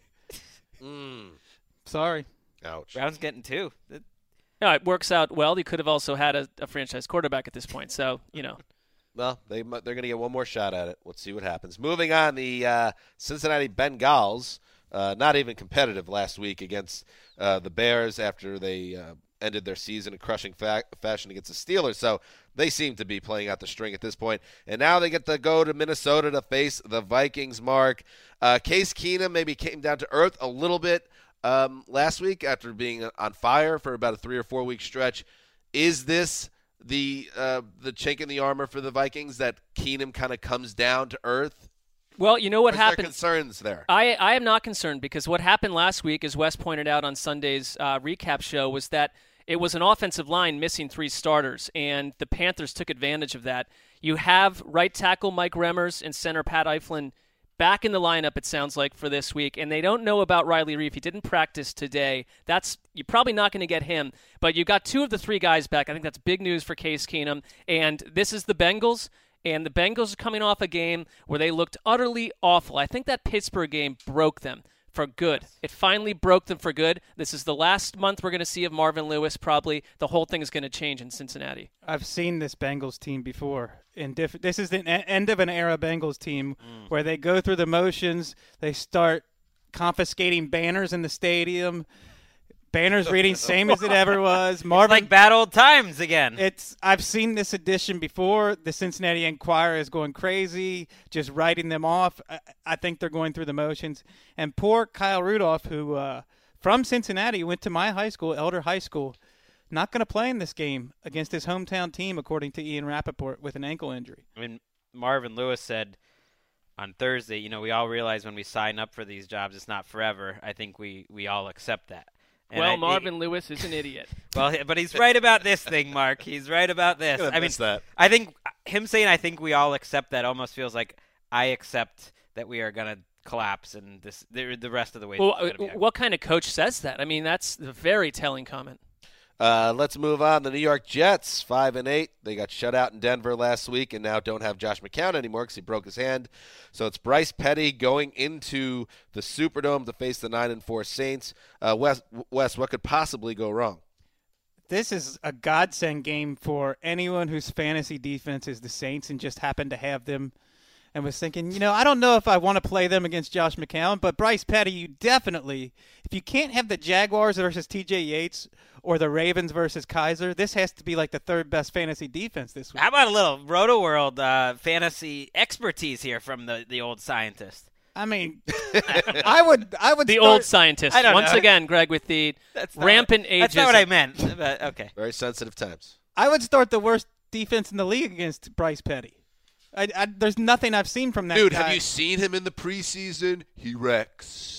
Sorry. Ouch. Browns getting 2. No, it works out well. You could have also had a franchise quarterback at this point. So Well, they're going to get one more shot at it. Let's see what happens. Moving on, the Cincinnati Bengals, not even competitive last week against the Bears after they ended their season in crushing fashion against the Steelers. So they seem to be playing out the string at this point. And now they get to go to Minnesota to face the Vikings, Mark. Case Keenum maybe came down to earth a little bit last week after being on fire for about a 3 or 4 week stretch. Is this the chink in the armor for the Vikings that Keenum kind of comes down to earth? Well, you know what happened. There concerns there. I am not concerned because what happened last week, as Wes pointed out on Sunday's recap show, was that it was an offensive line missing 3 starters, and the Panthers took advantage of that. You have right tackle Mike Remmers and center Pat Eiflin back in the lineup, it sounds like, for this week, and they don't know about Riley Reif. He didn't practice today. You're probably not going to get him, but you got 2 of the 3 guys back. I think that's big news for Case Keenum, and this is the Bengals, and the Bengals are coming off a game where they looked utterly awful. I think that Pittsburgh game broke them for good. It finally broke them for good. This is the last month we're going to see of Marvin Lewis, probably. The whole thing is going to change in Cincinnati. I've seen this Bengals team before. This is the end of an era Bengals team where they go through the motions. They start confiscating banners in the stadium. Banners reading same as it ever was. Marvin, it's like bad old times again. I've seen this edition before. The Cincinnati Enquirer is going crazy, just writing them off. I think they're going through the motions. And poor Kyle Rudolph, who from Cincinnati went to my high school, Elder High School, not going to play in this game against his hometown team, according to Ian Rappaport, with an ankle injury. I mean, Marvin Lewis said on Thursday, we all realize when we sign up for these jobs, it's not forever. I think we all accept that. And Marvin Lewis is an idiot. Well, but he's right about this thing, Mark. He's right about this. I think him saying I think we all accept that almost feels like I accept that we are going to collapse and the rest of the way. Well, what kind of coach says that? I mean, that's a very telling comment. Let's move on. The New York Jets, 5-8. They got shut out in Denver last week and now don't have Josh McCown anymore because he broke his hand. So it's Bryce Petty going into the Superdome to face the 9-4 Saints. Wes, what could possibly go wrong? This is a godsend game for anyone whose fantasy defense is the Saints and just happened to have them and was thinking, I don't know if I want to play them against Josh McCown, but Bryce Petty, you definitely, if you can't have the Jaguars versus T.J. Yates or the Ravens versus Kaiser, this has to be like the 3rd best fantasy defense this week. How about a little Roto World fantasy expertise here from the old scientist? I mean, I would the old scientist. Once again, Greg, with the rampant ageism. That's not what I meant. But, okay. Very sensitive times. I would start the worst defense in the league against Bryce Petty. There's nothing I've seen from that Dude, guy. have you seen him in the preseason? He wrecks.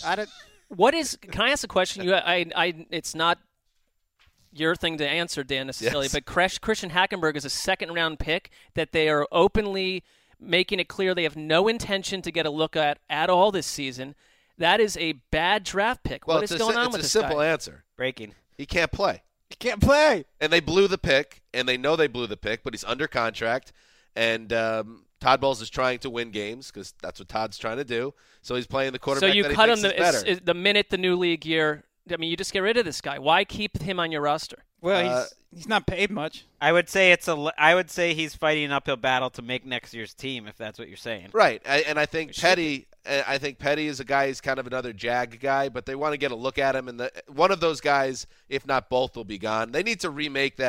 Can I ask a question? It's not your thing to answer, Dan, necessarily, yes. But Christian Hackenberg is a 2nd-round pick that they are openly making it clear they have no intention to get a look at all this season. That is a bad draft pick. Well, what is going on with this guy? It's a simple answer. Breaking. He can't play. Can't play. And they blew the pick, and they know they blew the pick, but he's under contract. And Todd Bowles is trying to win games because that's what Todd's trying to do. So he's playing the quarterback that he cut him better. The minute the new league year. I mean, you just get rid of this guy. Why keep him on your roster? Well, he's not paid much. I would say he's fighting an uphill battle to make next year's team, if that's what you're saying. Right, and I think Petty is a guy who's kind of another Jag guy, but they want to get a look at him, and one of those guys, if not both, will be gone. They need to remake that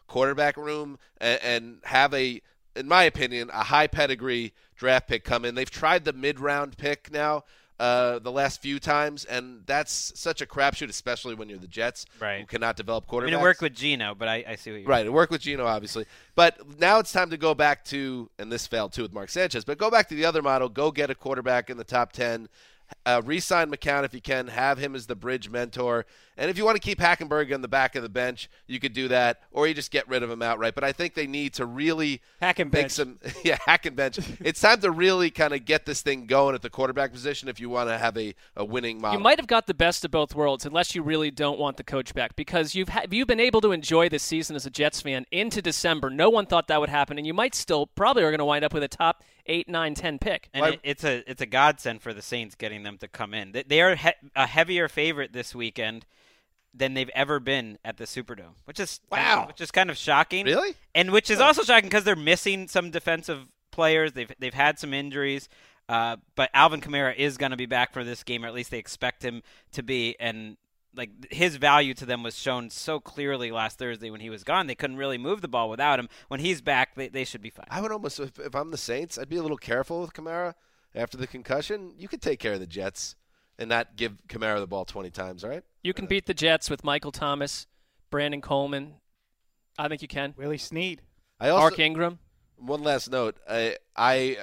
quarterback room and have in my opinion, a high pedigree draft pick come in. They've tried the mid-round pick now the last few times, and that's such a crapshoot, especially when you're the Jets, right, who cannot develop quarterbacks. I mean, it worked with Geno, but I see what you're right. It worked with Geno, obviously. But now it's time to go back to, and this failed too with Mark Sanchez, but go back to the other model. Go get a quarterback in the top 10. Re-sign McCown if you can. Have him as the bridge mentor. And if you want to keep Hackenberg on the back of the bench, you could do that, or you just get rid of him outright. But I think they need to really hack and make bench. Hack and bench. It's time to really kind of get this thing going at the quarterback position if you want to have a winning model. You might have got the best of both worlds unless you really don't want the coach back, because you've been able to enjoy this season as a Jets fan into December. No one thought that would happen, and you might still probably are going to wind up with a top 8, 9, 10 pick. And it's a godsend for the Saints getting them to come in. They are a heavier favorite this weekend than they've ever been at the Superdome, which is kind of shocking. Really? And which is also shocking because they're missing some defensive players. They've had some injuries, but Alvin Kamara is going to be back for this game, or at least they expect him to be. And like his value to them was shown so clearly last Thursday when he was gone. They couldn't really move the ball without him. When he's back, they should be fine. I would almost, if I'm the Saints, I'd be a little careful with Kamara after the concussion. You could take care of the Jets and not give Kamara the ball 20 times, right? You can beat the Jets with Michael Thomas, Brandon Coleman. I think you can. Willie Snead. Mark Ingram. One last note. Tommy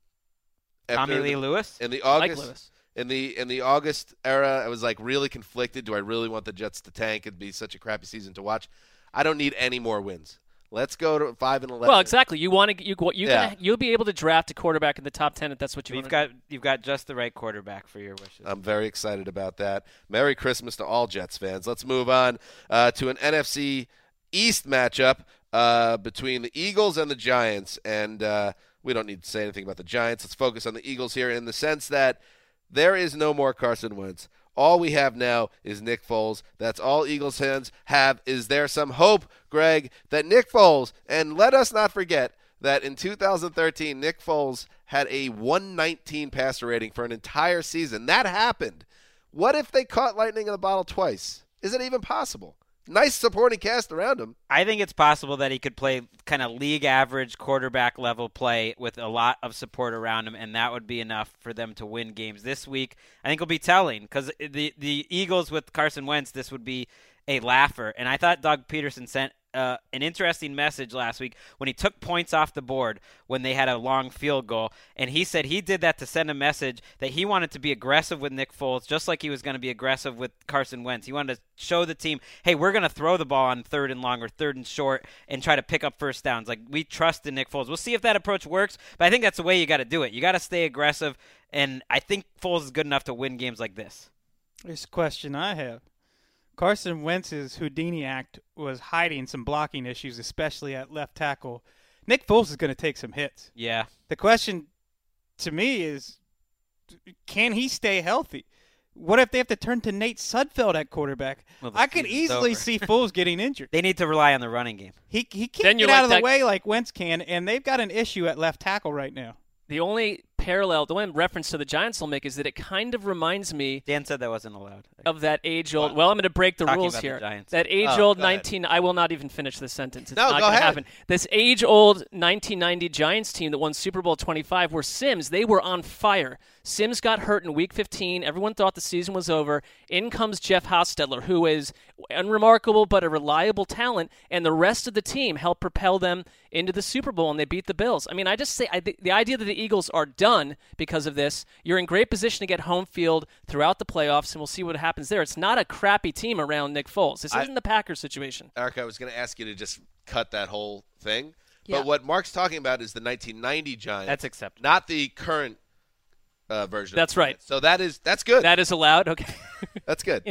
Lee Lewis? In the Mike August Lewis. In the August era, I was like really conflicted. Do I really want the Jets to tank? It'd be such a crappy season to watch. I don't need any more wins. Let's go to 5-11. Well, exactly. You'll be able to draft a quarterback in the top 10 if that's what you want. You've got just the right quarterback for your wishes. I'm very excited about that. Merry Christmas to all Jets fans. Let's move on to an NFC East matchup between the Eagles and the Giants. And we don't need to say anything about the Giants. Let's focus on the Eagles here in the sense that there is no more Carson Wentz. All we have now is Nick Foles. That's all Eagles fans have. Is there some hope, Greg, that Nick Foles, and let us not forget that in 2013, Nick Foles had a 119 passer rating for an entire season. That happened. What if they caught lightning in the bottle twice? Is it even possible? Nice supporting cast around him. I think it's possible that he could play kind of league average quarterback level play with a lot of support around him, and that would be enough for them to win games this week. I think it'll be telling because the Eagles with Carson Wentz, this would be a laugher. And I thought Doug Peterson sent an interesting message last week when he took points off the board when they had a long field goal, and he said he did that to send a message that he wanted to be aggressive with Nick Foles just like he was going to be aggressive with Carson Wentz. He wanted to show the team, hey, we're going to throw the ball on 3rd and long or 3rd and short and try to pick up first downs. Like, we trust in Nick Foles. We'll see if that approach works, but I think that's the way you got to do it. You got to stay aggressive, and I think Foles is good enough to win games like this. Here's a question I have. Carson Wentz's Houdini act was hiding some blocking issues, especially at left tackle. Nick Foles is going to take some hits. Yeah. The question to me is, can he stay healthy? What if they have to turn to Nate Sudfeld at quarterback? Well, I could easily see Foles getting injured. They need to rely on the running game. He can't get out of the way like Wentz can, and they've got an issue at left tackle right now. The only reference to the Giants will make is that it kind of reminds me. Dan said that wasn't allowed. Of that age-old. Well, I'm going to break the rules here. That age-old 19. I will not even finish this sentence. It's not going to happen. This age-old 1990 Giants team that won Super Bowl 25 were Sims. They were on fire. Sims got hurt in Week 15. Everyone thought the season was over. In comes Jeff Hostetler, who is unremarkable but a reliable talent, and the rest of the team helped propel them into the Super Bowl, and they beat the Bills. I mean, I just say the idea that the Eagles are done because of this, you're in great position to get home field throughout the playoffs, and we'll see what happens there. It's not a crappy team around Nick Foles. This isn't the Packers situation. Eric, I was going to ask you to just cut that whole thing, Yeah. but what Mark's talking about is the 1990 Giants. That's acceptable. Not the current version. That's right. So that's good. That is allowed? Okay. That's good.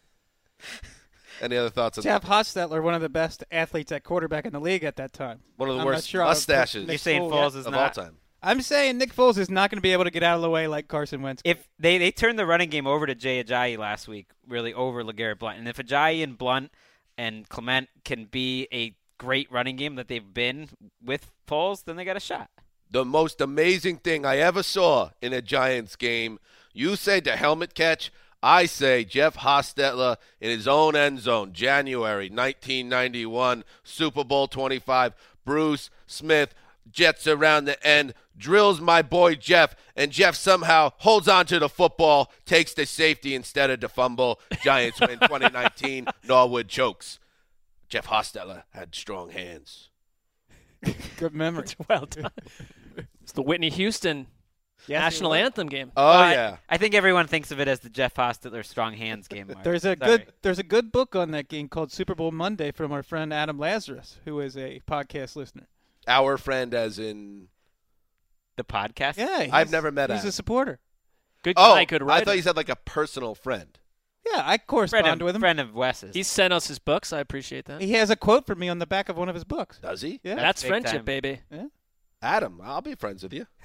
Any other thoughts on Jeff that? Hostetler, one of the best athletes at quarterback in the league at that time. One of the I'm worst not sure mustaches You're saying Foles is of not all time. I'm saying Nick Foles is not going to be able to get out of the way like Carson Wentz. If they turned the running game over to Jay Ajayi last week, really over LeGarrette Blount, and if Ajayi and Blount and Clement can be a great running game that they've been with Foles, then they got a shot. The most amazing thing I ever saw in a Giants game, you said the helmet catch. I say Jeff Hostetler in his own end zone, January 1991, Super Bowl 25. Bruce Smith jets around the end, drills my boy Jeff, and Jeff somehow holds on to the football, takes the safety instead of the fumble. Giants win 2019. Norwood chokes. Jeff Hostetler had strong hands. Good memory. Well done. It's the Whitney Houston national anthem game. Oh, yeah. I think everyone thinks of it as the Jeff Hostetler strong hands game. Mark. There's a Sorry. good book on that game called Super Bowl Monday from our friend Adam Lazarus, who is a podcast listener. Our friend as in... The podcast? Yeah, I've never met He's Adam. a supporter. Good Oh, guy, good I writer. thought you said like a personal friend. Yeah, I correspond with him. Friend of Wes's. He's sent us his books. I appreciate that. He has a quote for me on the back of one of his books. Does he? Yeah. That's big friendship, time. baby. Adam, I'll be friends with you.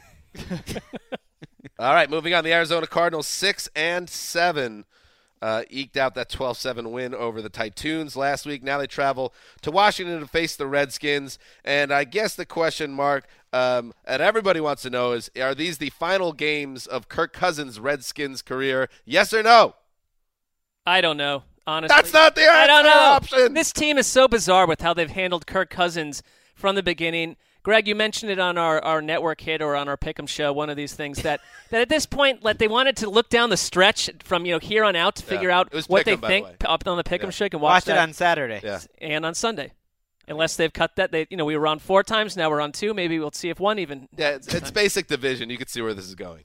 All right, moving on. The Arizona Cardinals 6-7 eked out that 12-7 win over the Titans last week. Now they travel to Washington to face the Redskins. And I guess the question, Mark, and everybody wants to know is, are these the final games of Kirk Cousins' Redskins career? Yes or no? I don't know, honestly. That's not the I don't know. option. This team is so bizarre with how they've handled Kirk Cousins from the beginning. Greg, you mentioned it on our network hit or on our Pick'em show, one of these things, that at this point, they wanted to look down the stretch from here on out to figure out It was what they Pick'em, by the think way. up on the Pick'em Yeah. show. You can Watched watch it that on Saturday. Yeah. and on Sunday. Unless they've cut that. We were on 4 times, now we're on 2. Maybe we'll see if one even. Yeah, it's basic division. You can see where this is going.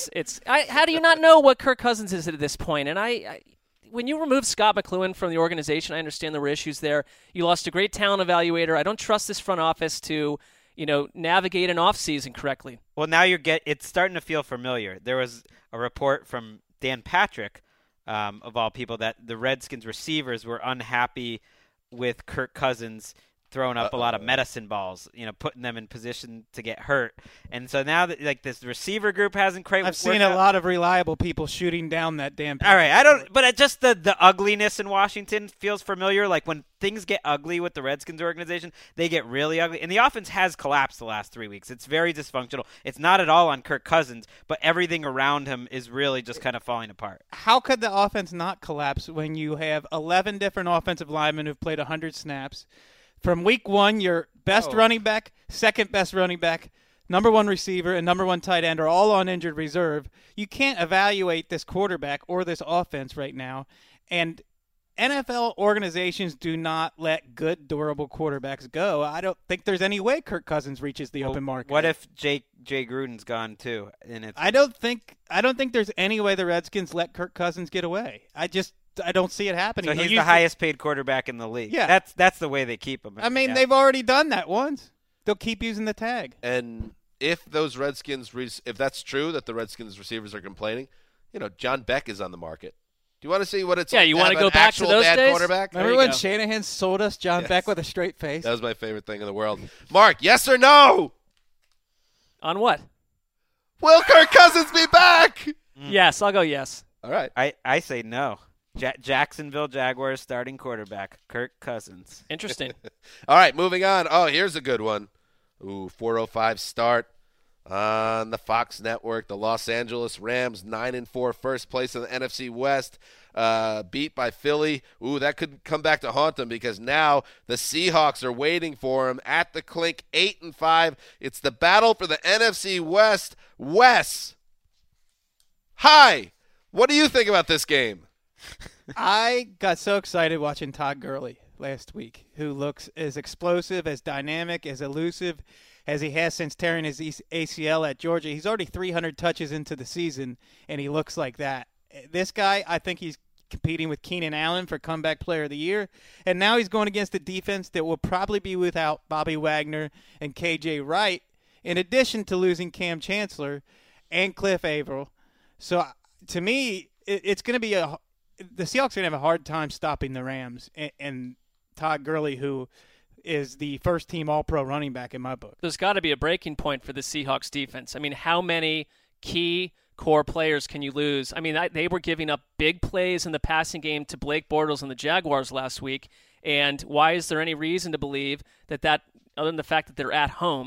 How do you not know what Kirk Cousins is at this point? And when you remove Scott McLuhan from the organization, I understand there were issues there. You lost a great talent evaluator. I don't trust this front office to, navigate an offseason correctly. Well, now it's starting to feel familiar. There was a report from Dan Patrick, of all people, that the Redskins receivers were unhappy with Kirk Cousins throwing up a lot of medicine balls, putting them in position to get hurt. And so now that this receiver group hasn't quite I've seen a lot of reliable people shooting down that damn. All right, but just the ugliness in Washington feels familiar. Like when things get ugly with the Redskins organization, they get really ugly. And the offense has collapsed the last 3 weeks. It's very dysfunctional. It's not at all on Kirk Cousins, but everything around him is really just kind of falling apart. How could the offense not collapse when you have 11 different offensive linemen who've played 100 snaps? From week 1, your best running back, second best running back, number 1 receiver, and number 1 tight end are all on injured reserve. You can't evaluate this quarterback or this offense right now. And NFL organizations do not let good, durable quarterbacks go. I don't think there's any way Kirk Cousins reaches the open market. What if Jay Gruden's gone too? And I don't think there's any way the Redskins let Kirk Cousins get away. I don't see it happening. So he's the highest paid quarterback in the league. Yeah. That's the way they keep him. I mean, Yeah. they've already done that once. They'll keep using the tag. And if those Redskins, if that's true that the Redskins receivers are complaining, John Beck is on the market. Do you want to see what it's like you to want have to go an back to actual those bad days? quarterback? Remember you when go. Shanahan sold us John Yes. Beck with a straight face? That was my favorite thing in the world. Mark, yes or no? On what? Will Kirk Cousins be back? Yes, I'll go yes. All right. I say no. Jacksonville Jaguars starting quarterback Kirk Cousins. Interesting. All right, moving on. Oh, here's a good one. 4:05 start on the Fox network. The Los Angeles Rams 9-4, first place in the NFC West, beat by Philly. That could come back to haunt them because now the Seahawks are waiting for them at the clink, 8-5. It's the battle for the NFC West. Wes, hi. What do you think about this game? I got so excited watching Todd Gurley last week, who looks as explosive, as dynamic, as elusive as he has since tearing his ACL at Georgia. He's already 300 touches into the season, and he looks like that. This guy, I think he's competing with Keenan Allen for Comeback Player of the Year, and now he's going against a defense that will probably be without Bobby Wagner and KJ Wright, in addition to losing Cam Chancellor and Cliff Averill. So, to me, it's going to be the Seahawks are going to have a hard time stopping the Rams and Todd Gurley, who is the first-team All-Pro running back in my book. There's got to be a breaking point for the Seahawks defense. I mean, how many key core players can you lose? I mean, they were giving up big plays in the passing game to Blake Bortles and the Jaguars last week, and why is there any reason to believe that other than the fact that they're at home,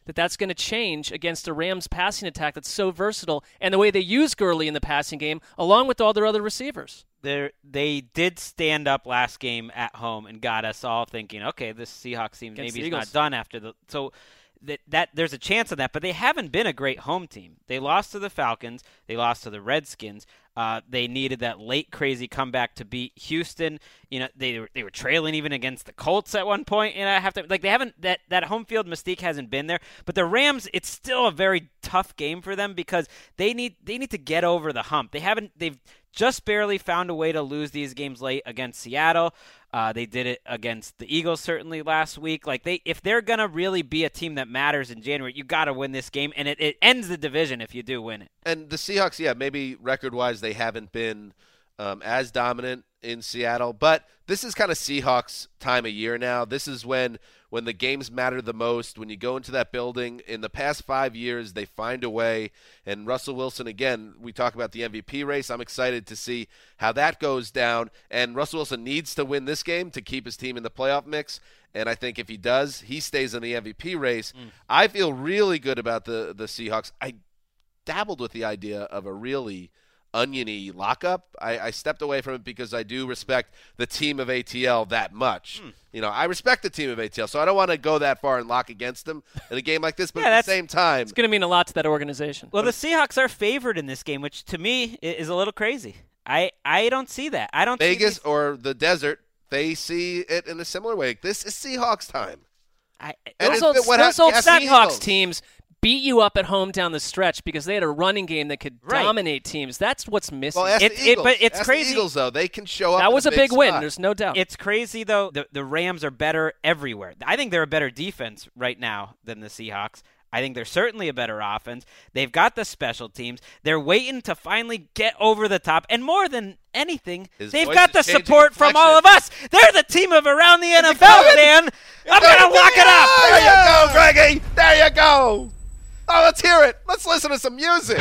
that's going to change against a Rams passing attack that's so versatile and the way they use Gurley in the passing game along with all their other receivers. They did stand up last game at home and got us all thinking, okay, this Seahawks team Against maybe the is not Eagles. done after the so that there's a chance of that, but they haven't been a great home team. They lost to the Falcons, they lost to the Redskins. They needed that late crazy comeback to beat Houston. You know, they were trailing even against the Colts at one point, and I have to they haven't that home field mystique hasn't been there. But the Rams, it's still a very tough game for them because they need to get over the hump. They've just barely found a way to lose these games late against Seattle. They did it against the Eagles certainly last week. If they're gonna really be a team that matters in January, you got to win this game, and it ends the division if you do win it. And the Seahawks, maybe record-wise they haven't been as dominant in Seattle, but this is kind of Seahawks time of year now. This is when the games matter the most. When you go into that building, in the past 5 years, they find a way. And Russell Wilson, again, we talk about the MVP race. I'm excited to see how that goes down. And Russell Wilson needs to win this game to keep his team in the playoff mix. And I think if he does, he stays in the MVP race. I feel really good about the Seahawks. I dabbled with the idea of a really oniony lockup. I stepped away from it because I do respect the team of ATL that much. I respect the team of ATL, so I don't want to go that far and lock against them in a game like this. But at the same time, it's going to mean a lot to that organization. Well, the Seahawks are favored in this game, which to me is a little crazy. I don't see that. I don't Vegas see or the desert, they see it in a similar way. This is Seahawks time. Those old Seahawks teams beat you up at home down the stretch because they had a running game that could dominate teams. That's what's missing. Well, the Eagles. But it's ask crazy. The Eagles, though, they can show up. That was a big win. spot. There's no doubt. It's crazy, though. The Rams are better everywhere. I think they're a better defense right now than the Seahawks. I think they're certainly a better offense. They've got the special teams. They're waiting to finally get over the top. And more than anything, they've got the support from all of us. They're the team of Around the NFL, Dan. I'm going to lock it up. There you go, Greggy. There you go. Oh, let's hear it. Let's listen to some music.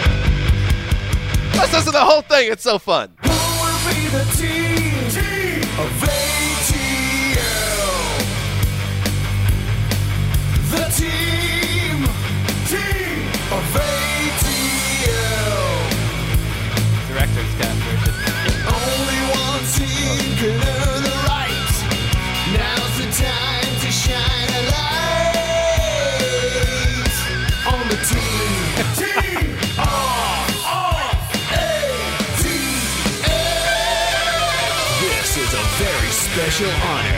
Let's listen to the whole thing. It's so fun. Who will be the team of ATL? The team of ATL. Director's cut version. Only one team can earn the right. Now's the time to shine a light on the team of ATL. This is a very special honor.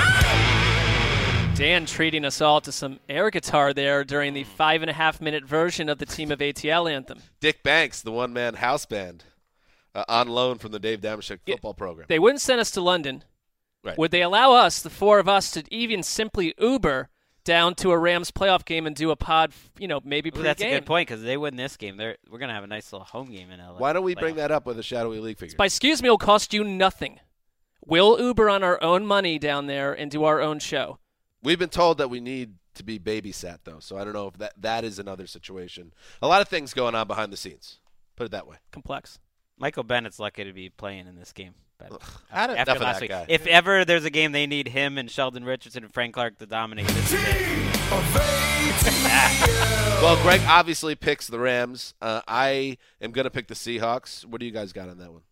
Dan treating us all to some air guitar there during the 5.5-minute version of the Team of ATL anthem. Dick Banks, the one-man house band, on loan from the Dave Damashek football program. They wouldn't send us to London. Right. Would they allow us, the four of us, to even simply Uber down to a Rams playoff game and do a pod, maybe pre-game? That's a good point because they win this game. We're going to have a nice little home game in LA. Why don't we bring that up with a Shadowy League figure? By excuse me, will cost you nothing. We'll Uber on our own money down there and do our own show. We've been told that we need to be babysat, though, so I don't know if that is another situation. A lot of things going on behind the scenes. Put it that way. Complex. Michael Bennett's lucky to be playing in this game. Enough After of last that week. guy. If ever there's a game they need him and Sheldon Richardson and Frank Clark to dominate, this is it. Well, Greg obviously picks the Rams. I am going to pick the Seahawks. What do you guys got on that one?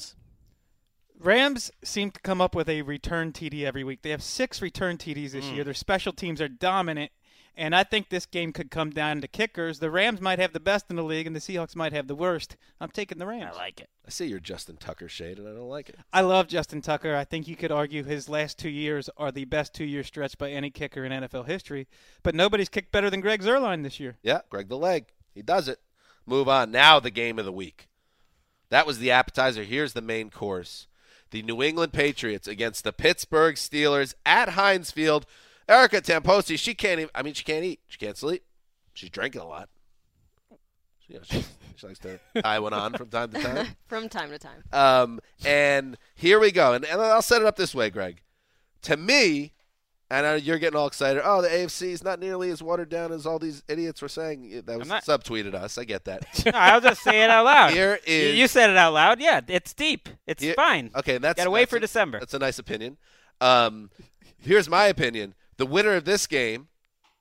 Rams seem to come up with a return TD every week. They have 6 return TDs this year. Their special teams are dominant, and I think this game could come down to kickers. The Rams might have the best in the league, and the Seahawks might have the worst. I'm taking the Rams. I like it. I see your Justin Tucker shade, and I don't like it. I love Justin Tucker. I think you could argue his last 2 years are the best 2-year stretch by any kicker in NFL history, but nobody's kicked better than Greg Zuerlein this year. Yeah, Greg the Leg. He does it. Move on. Now the game of the week. That was the appetizer. Here's the main course. The New England Patriots against the Pittsburgh Steelers at Heinz Field. Erica Tamposi, she can't eat. She can't sleep. She's drinking a lot. She likes to tie one on from time to time. From time to time. And here we go. And I'll set it up this way, Greg. To me, and I know you're getting all excited. Oh, the AFC is not nearly as watered down as all these idiots were saying. That was subtweeted us. I get that. No, I'll just say it out loud. Here is you said it out loud. Yeah, it's deep. It's fine. Okay, gotta wait for December. That's a nice opinion. Here's my opinion. The winner of this game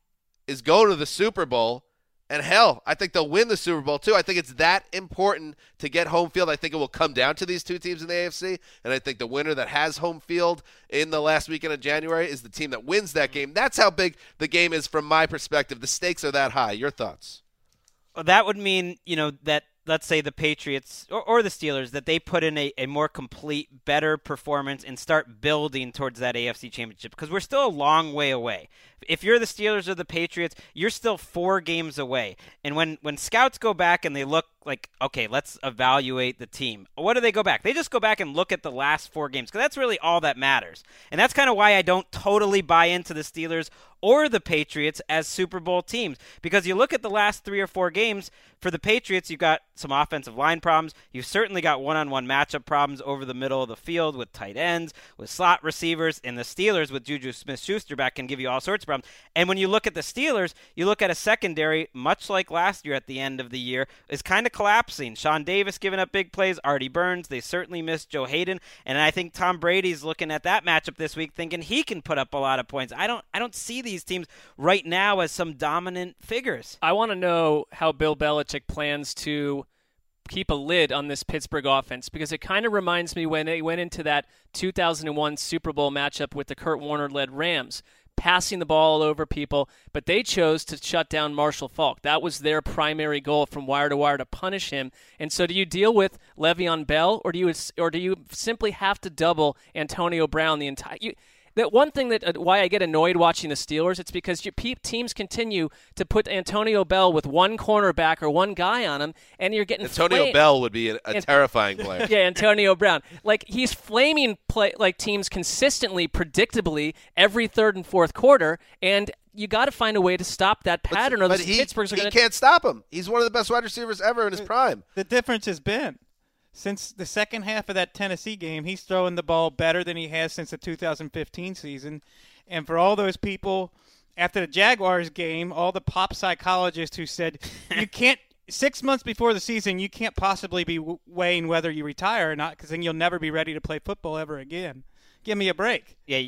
is going to the Super Bowl. And hell, I think they'll win the Super Bowl too. I think it's that important to get home field. I think it will come down to these two teams in the AFC. And I think the winner that has home field in the last weekend of January is the team that wins that game. That's how big the game is from my perspective. The stakes are that high. Your thoughts? Well, that would mean, that let's say the Patriots or the Steelers, that they put in a more complete, better performance and start building towards that AFC championship, because we're still a long way away. If you're the Steelers or the Patriots, you're still 4 games away. And when scouts go back and they look like, okay, let's evaluate the team, what do they go back? They just go back and look at the last 4 games, because that's really all that matters. And that's kind of why I don't totally buy into the Steelers or the Patriots as Super Bowl teams, because you look at the last 3 or 4 games. For the Patriots, you've got some offensive line problems. You've certainly got one-on-one matchup problems over the middle of the field with tight ends, with slot receivers, and the Steelers with Juju Smith-Schuster back can give you all sorts of problems. And when you look at the Steelers, you look at a secondary, much like last year at the end of the year, is kind of collapsing. Sean Davis giving up big plays, Artie Burns. They certainly missed Joe Hayden, and I think Tom Brady's looking at that matchup this week thinking he can put up a lot of points. I don't see these teams right now as some dominant figures. I want to know how Bill Belichick plans to keep a lid on this Pittsburgh offense, because it kind of reminds me when they went into that 2001 Super Bowl matchup with the Kurt Warner-led Rams, passing the ball all over people, but they chose to shut down Marshall Faulk. That was their primary goal from wire to wire, to punish him. And so do you deal with Le'Veon Bell, or do you simply have to double Antonio Brown the entire That one thing that why I get annoyed watching the Steelers, it's because teams continue to put Antonio Bell with one cornerback or one guy on him, and you're getting Antonio Bell would be a terrifying player. Yeah, Antonio Brown. Like, he's flaming teams consistently, predictably, every third and fourth quarter, and you got to find a way to stop that pattern. But he can't stop him. He's one of the best wide receivers ever in his prime. The difference has been, since the second half of that Tennessee game, he's throwing the ball better than he has since the 2015 season. And for all those people after the Jaguars game, all the pop psychologists who said, you can't, 6 months before the season, you can't possibly be weighing whether you retire or not, because then you'll never be ready to play football ever again. Give me a break. Yeah,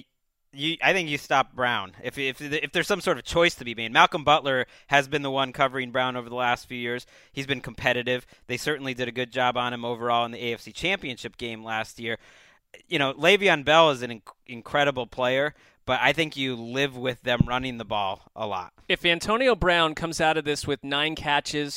I think you stop Brown. If there's some sort of choice to be made. Malcolm Butler has been the one covering Brown over the last few years. He's been competitive. They certainly did a good job on him overall in the AFC Championship game last year. Le'Veon Bell is an incredible player, but I think you live with them running the ball a lot. If Antonio Brown comes out of this with 9 catches,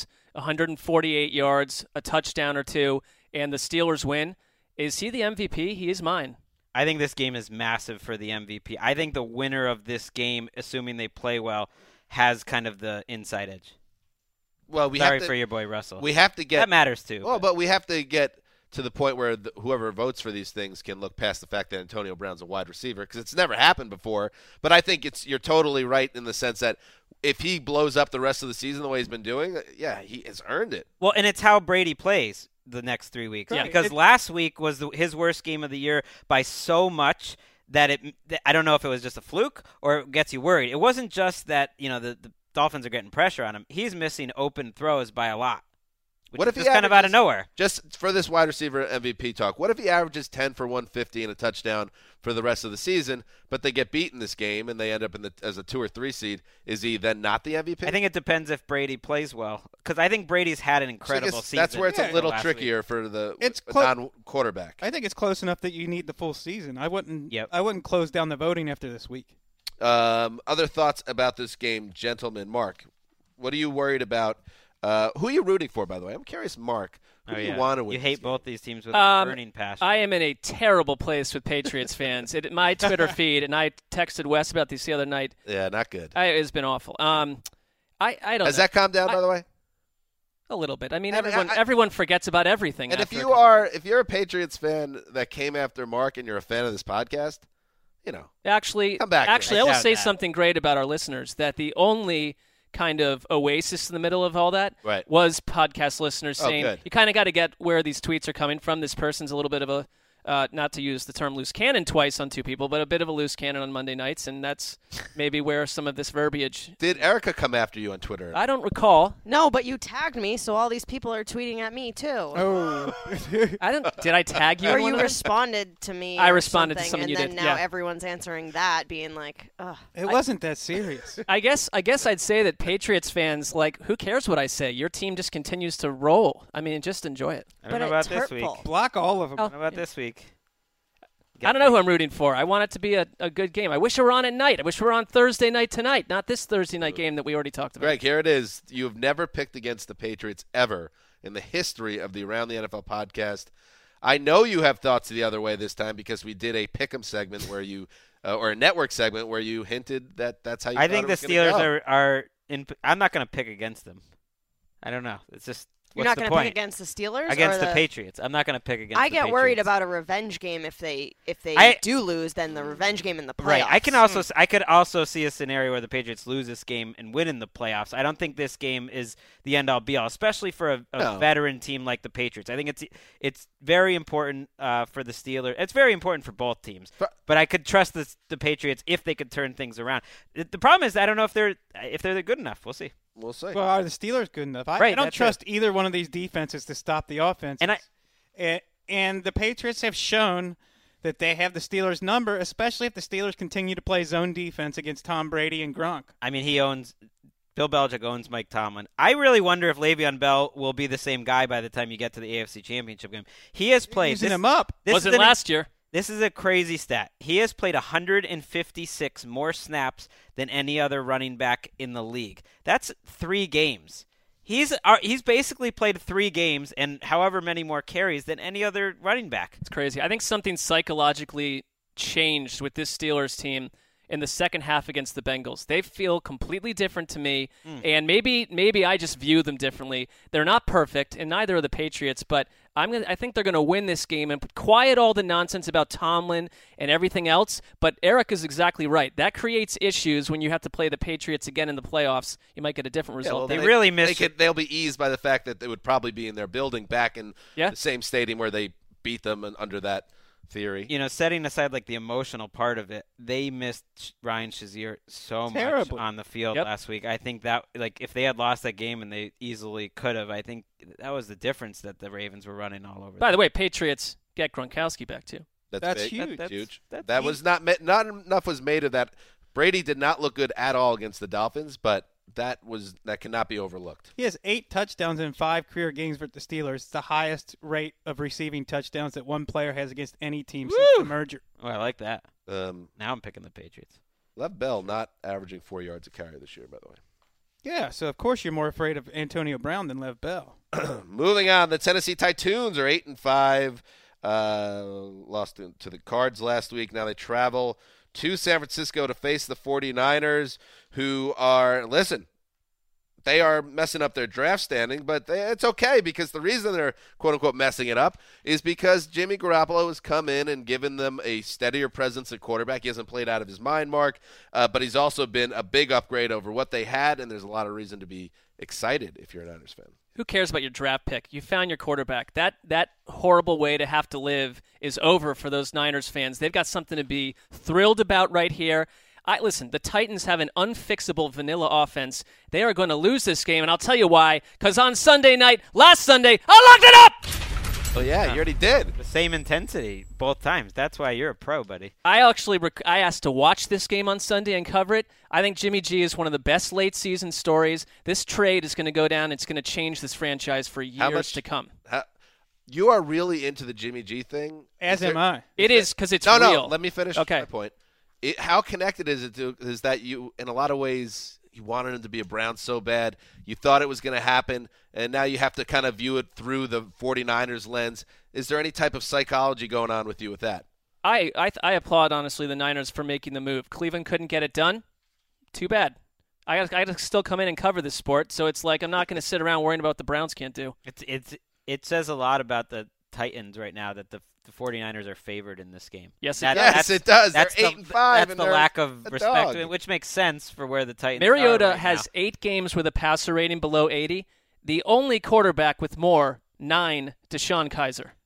148 yards, a touchdown or 2, and the Steelers win, is he the MVP? He is mine. I think this game is massive for the MVP. I think the winner of this game, assuming they play well, has kind of the inside edge. Well, Sorry for your boy Russell. We have to get that matters too. Well, but we have to get to the point where whoever votes for these things can look past the fact that Antonio Brown's a wide receiver, because it's never happened before. But I think you're totally right in the sense that if he blows up the rest of the season the way he's been doing, yeah, he has earned it. Well, and it's how Brady plays the next 3 weeks. Yeah. Because last week was his worst game of the year by so much that I don't know if it was just a fluke or it gets you worried. It wasn't just that, the Dolphins are getting pressure on him. He's missing open throws by a lot. What if he kind of out of nowhere? Just for this wide receiver MVP talk, what if he averages 10 for 150 and a touchdown for the rest of the season, but they get beaten this game and they end up as a 2 or 3 seed? Is he then not the MVP? I think it depends if Brady plays well, because I think Brady's had an incredible season. That's where it's a little trickier for the non-quarterback. I think it's close enough that you need the full season. I wouldn't close down the voting after this week. Other thoughts about this game, gentlemen. Mark, what are you worried about? Who are you rooting for, by the way? I'm curious, Mark. Who do you want to win? You hate both these teams with a burning passion. I am in a terrible place with Patriots fans. My Twitter feed, and I texted Wes about this the other night. Yeah, not good. It's been awful. I don't know. Has that calmed down, by the way? A little bit. I mean, everyone forgets about everything. And if you're a Patriots fan that came after Mark and you're a fan of this podcast, come back. Actually, I will say something great about our listeners, that the only kind of oasis in the middle of all that was podcast listeners saying, you kind of got to get where these tweets are coming from. This person's a little bit of not to use the term loose cannon twice on two people, but a bit of a loose cannon on Monday nights, and that's maybe where some of this verbiage. Did Erica come after you on Twitter? I don't recall. No, but you tagged me, so all these people are tweeting at me too. Oh. Did I tag you? Or in one you of them? responded to me. I or responded to something, something you and did, then now yeah. everyone's answering that, being like, ugh. It wasn't that serious. I guess I'd say that Patriots fans, like, who cares what I say? Your team just continues to roll. I mean, just enjoy it. I don't But know about it's this hurtful. week. Block all of them. Oh. How about this week? I don't know who I'm rooting for. I want it to be a good game. I wish we were on at night. I wish we were on Thursday night tonight, not this Thursday night game that we already talked about. Greg, here it is. You have never picked against the Patriots ever in the history of the Around the NFL podcast. I know you have thoughts the other way this time because we did a pick'em segment where you, or a network segment where you hinted that that's how you. I thought think it the was gonna Steelers go. are in. I'm not going to pick against them. I don't know. It's just You're what's not the going to point? pick against the Steelers? Against or the Patriots. I'm not going to pick against. I the get worried Patriots. about a revenge game if they I- do lose, then the revenge game in the playoffs. Right. I could also see a scenario where the Patriots lose this game and win in the playoffs. I don't think this game is the end all be all, especially for a No. veteran team like the Patriots. I think it's very important for the Steelers. It's very important for both teams. But I could trust the Patriots if they could turn things around. The problem is I don't know if they're good enough. We'll see. We'll see. Well, are the Steelers good enough? I Right, don't that's trust either one of these defenses to stop the offense. And the Patriots have shown that they have the Steelers' number, especially if the Steelers continue to play zone defense against Tom Brady and Gronk. I mean, Bill Belichick owns Mike Tomlin. I really wonder if Le'Veon Bell will be the same guy by the time you get to the AFC Championship game. He has played. Using him up. Wasn't last year. This is a crazy stat. He has played 156 more snaps than any other running back in the league. That's 3 games. He's basically played 3 games and however many more carries than any other running back. It's crazy. I think something psychologically changed with this Steelers team in the second half against the Bengals. They feel completely different to me, and maybe I just view them differently. They're not perfect, and neither are the Patriots, but I think they're going to win this game and quiet all the nonsense about Tomlin and everything else. But Eric is exactly right. That creates issues when you have to play the Patriots again in the playoffs. You might get a different result. They really missed it. They'll be eased by the fact that they would probably be in their building back in Yeah. the same stadium where they beat them and under that theory. You know, setting aside like the emotional part of it, they missed Ryan Shazier so Terribly. much on the field Yep. last week. I think that if they had lost that game and they easily could have, I think that was the difference that the Ravens were running all over. By the way, Patriots get Gronkowski back too. That's big. huge. That's Huge. that's That huge. was not enough was made of that. Brady did not look good at all against the Dolphins, but that cannot be overlooked. He has 8 touchdowns in 5 career games with the Steelers. It's the highest rate of receiving touchdowns that one player has against any team since the merger. Oh, I like that. Lev Now I'm picking the Patriots. Bell not averaging 4 yards a carry this year, by the way. Yeah, so of course you're more afraid of Antonio Brown than Lev Bell. Moving on, the Tennessee Titans are 8-5. Lost to the Cards last week. Now they travel to San Francisco to face the 49ers, who are, they are messing up their draft standing, but it's okay because the reason they're quote-unquote messing it up is because Jimmy Garoppolo has come in and given them a steadier presence at quarterback. He hasn't played out of his mind, Mark, but he's also been a big upgrade over what they had, and there's a lot of reason to be excited if you're a Niners fan. Who cares about your draft pick? You found your quarterback. That horrible way to have to live is over for those Niners fans. They've got something to be thrilled about right here. Listen, the Titans have an unfixable vanilla offense. They are going to lose this game, and I'll tell you why. Because on Sunday night, last Sunday, I locked it up! Well, yeah, you already did. The same intensity both times. That's why you're a pro, buddy. I actually I asked to watch this game on Sunday and cover it. I think Jimmy G is one of the best late-season stories. This trade is going to go down. It's going to change this franchise for years to come. You are really into the Jimmy G thing? As am I. It is because it's No, real. let me finish Okay. my point. How connected is it to is that you, in a lot of ways, you wanted him to be a Brown so bad. You thought it was going to happen, and now you have to kind of view it through the 49ers lens. Is there any type of psychology going on with you with that? I applaud, honestly, the Niners for making the move. Cleveland couldn't get it done. Too bad. I got to still come in and cover this sport, so it's like I'm not going to sit around worrying about what the Browns can't do. It says a lot about the Titans right now that the 49ers are favored in this game. Yes, Yes, it does. They're That's 8-5. That's and the they're lack of a respect, dog. which makes sense for where the Titans are Mariota right has now. 8 games with a passer rating below 80. The only quarterback with more, 9, Deshaun Kaiser.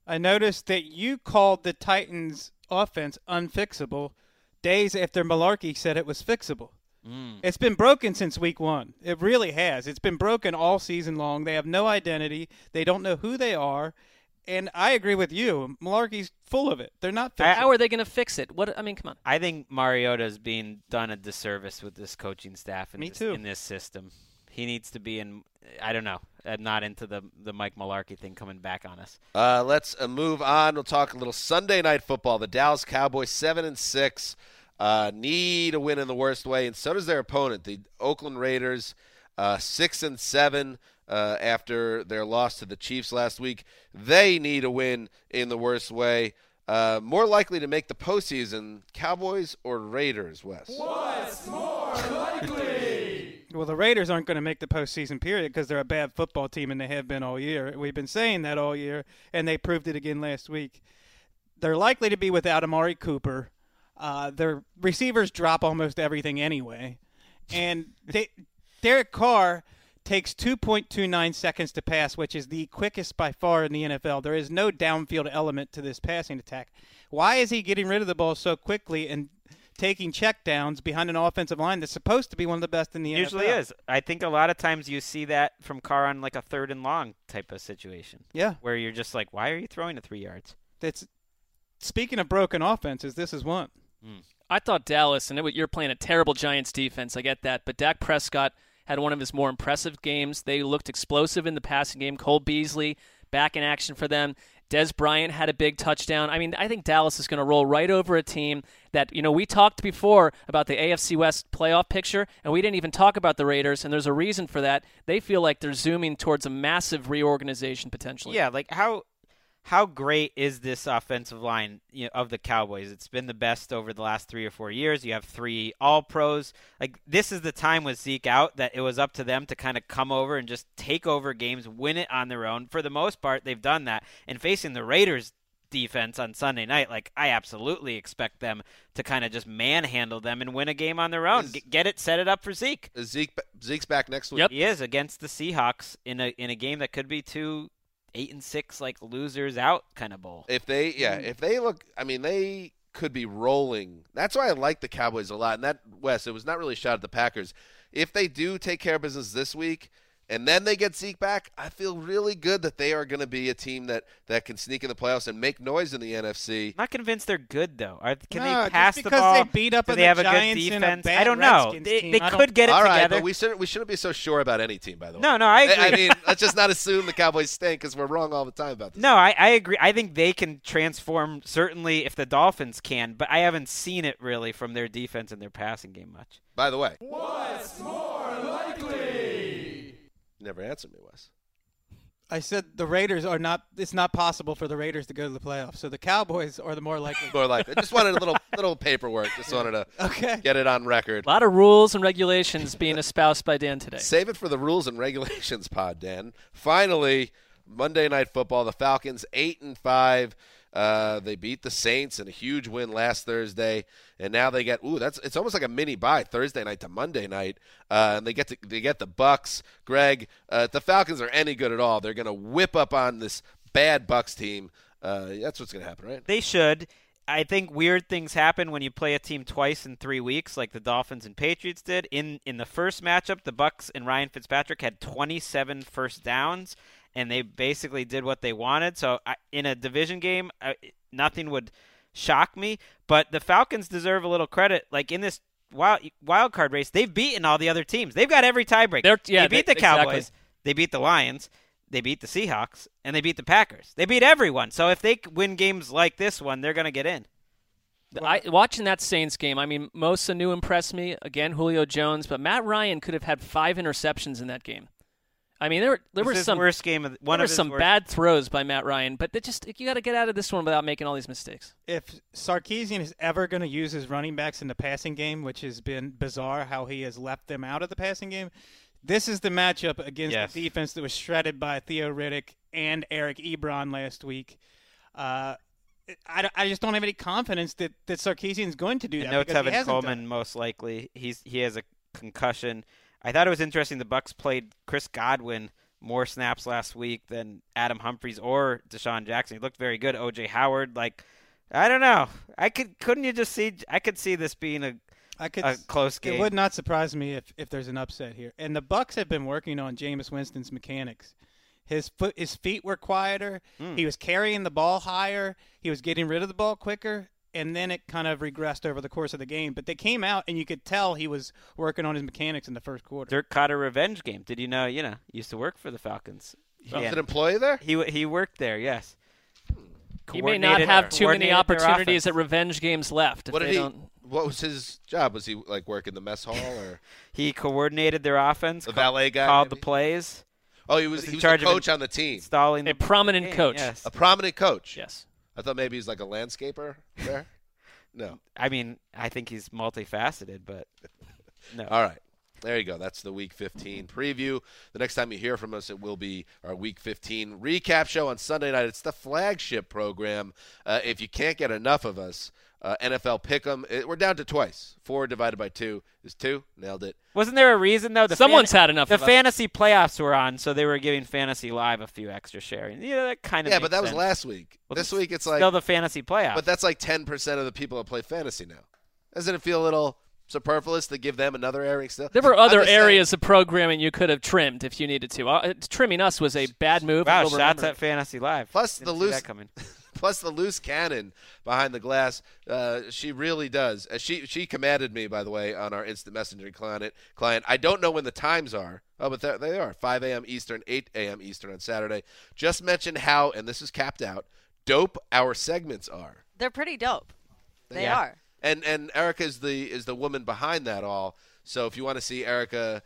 I noticed that you called the Titans' offense unfixable days after Malarkey said it was fixable. It's been broken since week 1. It really has. It's been broken all season long. They have no identity. They don't know who they are. And I agree with you. Malarkey's full of it. They're not fixable. How are they going to fix it? Come on. I think Mariota's being done a disservice with this coaching staff Me too. in this system. He needs to be in, I don't know, not into the Mike Malarkey thing coming back on us. Let's move on. We'll talk a little Sunday Night Football. The Dallas Cowboys 7-6 need a win in the worst way, and so does their opponent, the Oakland Raiders, 6-7 after their loss to the Chiefs last week. They need a win in the worst way. More likely to make the postseason, Cowboys or Raiders, Wes? What's more likely? Well, the Raiders aren't going to make the postseason, period, because they're a bad football team, and they have been all year. We've been saying that all year, and they proved it again last week. They're likely to be without Amari Cooper. Their receivers drop almost everything anyway. And Derek Carr takes 2.29 seconds to pass, which is the quickest by far in the NFL. There is no downfield element to this passing attack. Why is he getting rid of the ball so quickly and taking checkdowns behind an offensive line that's supposed to be one of the best in the NFL? Usually is. I think a lot of times you see that from Carr on like a 3rd and long type of situation. Yeah. Where you're just like, why are you throwing to 3 yards? Speaking of broken offenses, this is one. I thought Dallas, and you're playing a terrible Giants defense. I get that. But Dak Prescott had one of his more impressive games. They looked explosive in the passing game. Cole Beasley back in action for them. Des Bryant had a big touchdown. I mean, I think Dallas is going to roll right over a team that, we talked before about the AFC West playoff picture, and we didn't even talk about the Raiders, and there's a reason for that. They feel like they're zooming towards a massive reorganization potentially. Yeah, like how great is this offensive line of the Cowboys? It's been the best over the last 3 or 4 years. You have 3 All-Pros. Like, this is the time with Zeke out that it was up to them to kind of come over and just take over games, win it on their own. For the most part, they've done that. And facing the Raiders defense on Sunday night, like, I absolutely expect them to kind of just manhandle them and win a game on their own. Set it up for Zeke. Zeke's back next week. Yep. He is against the Seahawks in a game that could be 8-6, like losers out kind of bowl. If they look, I mean, they could be rolling. That's why I like the Cowboys a lot. And that, Wes, it was not really a shot at the Packers. If they do take care of business this week and then they get Zeke back, I feel really good that they are going to be a team that can sneak in the playoffs and make noise in the NFC. I'm not convinced they're good, though. Can No, they pass just the because ball? they beat up Do on they the have a good Giants and a defense? bad I don't know. Redskins They team. I don't- could get it All right, together. but we shouldn't be so sure about any team, by the way. No, I agree. I mean, let's just not assume the Cowboys stink because we're wrong all the time about this. No, I agree. I think they can transform, certainly if the Dolphins can, but I haven't seen it really from their defense and their passing game much. By the way, What's more likely? you never answered me, Wes. I said the Raiders are not – it's not possible for the Raiders to go to the playoffs. So the Cowboys are the more likely. More likely. Just wanted a little paperwork. Just wanted to get it on record. A lot of rules and regulations being espoused by Dan today. Save it for the rules and regulations pod, Dan. Finally, Monday Night Football, the Falcons 8-5. They beat the Saints in a huge win last Thursday, and now they get it's almost like a mini bye Thursday night to Monday night, and they get the Bucks. Greg, if the Falcons are any good at all, they're going to whip up on this bad Bucks team. That's what's going to happen, right? They should. I think weird things happen when you play a team twice in 3 weeks, like the Dolphins and Patriots did. In the first matchup, the Bucks and Ryan Fitzpatrick had 27 first downs, and they basically did what they wanted. So in a division game, nothing would shock me. But the Falcons deserve a little credit. Like in this wild card race, they've beaten all the other teams. They've got every tiebreak. They beat the Cowboys. Exactly. They beat the Lions. They beat the Seahawks, and they beat the Packers. They beat everyone. So if they win games like this one, they're going to get in. Watching that Saints game, I mean, Mo Sanu impressed me. Again, Julio Jones. But Matt Ryan could have had 5 interceptions in that game. I mean, there were some worst game of one there of were his some worst. bad throws by Matt Ryan, but you got to get out of this one without making all these mistakes. If Sarkisian is ever going to use his running backs in the passing game, which has been bizarre how he has left them out of the passing game, this is the matchup against the defense that was shredded by Theo Riddick and Eric Ebron last week. I just don't have any confidence that Sarkisian is going to do that. No, because he Tevin hasn't Coleman done it. most likely. He has a concussion. I thought it was interesting. The Bucks played Chris Godwin more snaps last week than Adam Humphries or Deshaun Jackson. He looked very good. O.J. Howard, I don't know. I could see this being a close game. It would not surprise me if there's an upset here. And the Bucs have been working on Jameis Winston's mechanics. His feet were quieter. He was carrying the ball higher. He was getting rid of the ball quicker. And then it kind of regressed over the course of the game. But they came out, and you could tell he was working on his mechanics in the first quarter. Dirk caught a revenge game. Did you know? Used to work for the Falcons. He was an employee there? He worked there. Yes. He may not have too many opportunities at revenge games left. What was his job? Was he working the mess hall, or he coordinated their offense? The valet guy called maybe? The plays. Oh, he was the coach on the team. Installing a prominent coach. Yes. A prominent coach. Yes. I thought maybe he's like a landscaper there. No. I mean, I think he's multifaceted, but no. All right. There you go. That's the Week 15 preview. The next time you hear from us, it will be our Week 15 recap show on Sunday night. It's the flagship program. If you can't get enough of us, NFL Pick'em. We're down to twice. 4 divided by 2 is 2. Nailed it. Wasn't there a reason, though? Someone's had enough The of us. fantasy playoffs were on, so they were giving Fantasy Live a few extra sharing. That kind of Yeah, but that sense. was last week. Well, this week it's still the fantasy playoffs. But that's 10% of the people that play fantasy now. Doesn't it feel a little superfluous to give them another airing still? There were other areas of programming you could have trimmed if you needed to. Trimming us was a bad move. Wow, We'll shots remember at Fantasy Live. Plus Didn't see that coming. Plus the loose cannon behind the glass. She really does. She commanded me, by the way, on our instant messaging client. I don't know when the times are. Oh, but they are 5 a.m. Eastern, 8 a.m. Eastern on Saturday. Just mention how, and this is capped out, dope our segments are. They're pretty dope. They are. And Erica is the woman behind that all. So if you want to see Erica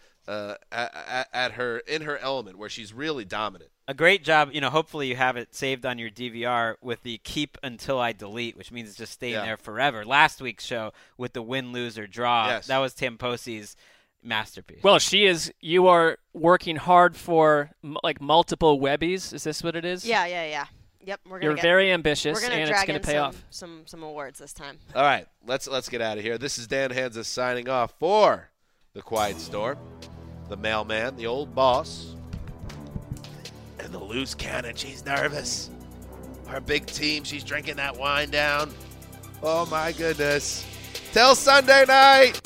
at her in her element, where she's really dominant. A great job. Hopefully you have it saved on your DVR with the keep until I delete, which means it's just staying there forever. Last week's show with the win, lose, or draw, that was Tim Posey's masterpiece. Well, you are working hard for multiple Webbies. Is this what it is? Yeah. Yep, You're very ambitious, and it's going to pay off. Some awards this time. All right, let's get out of here. This is Dan Hansa signing off for the Quiet Storm, the mailman, the old boss, and the loose cannon. She's nervous. Our big team. She's drinking that wine down. Oh my goodness. Till Sunday night.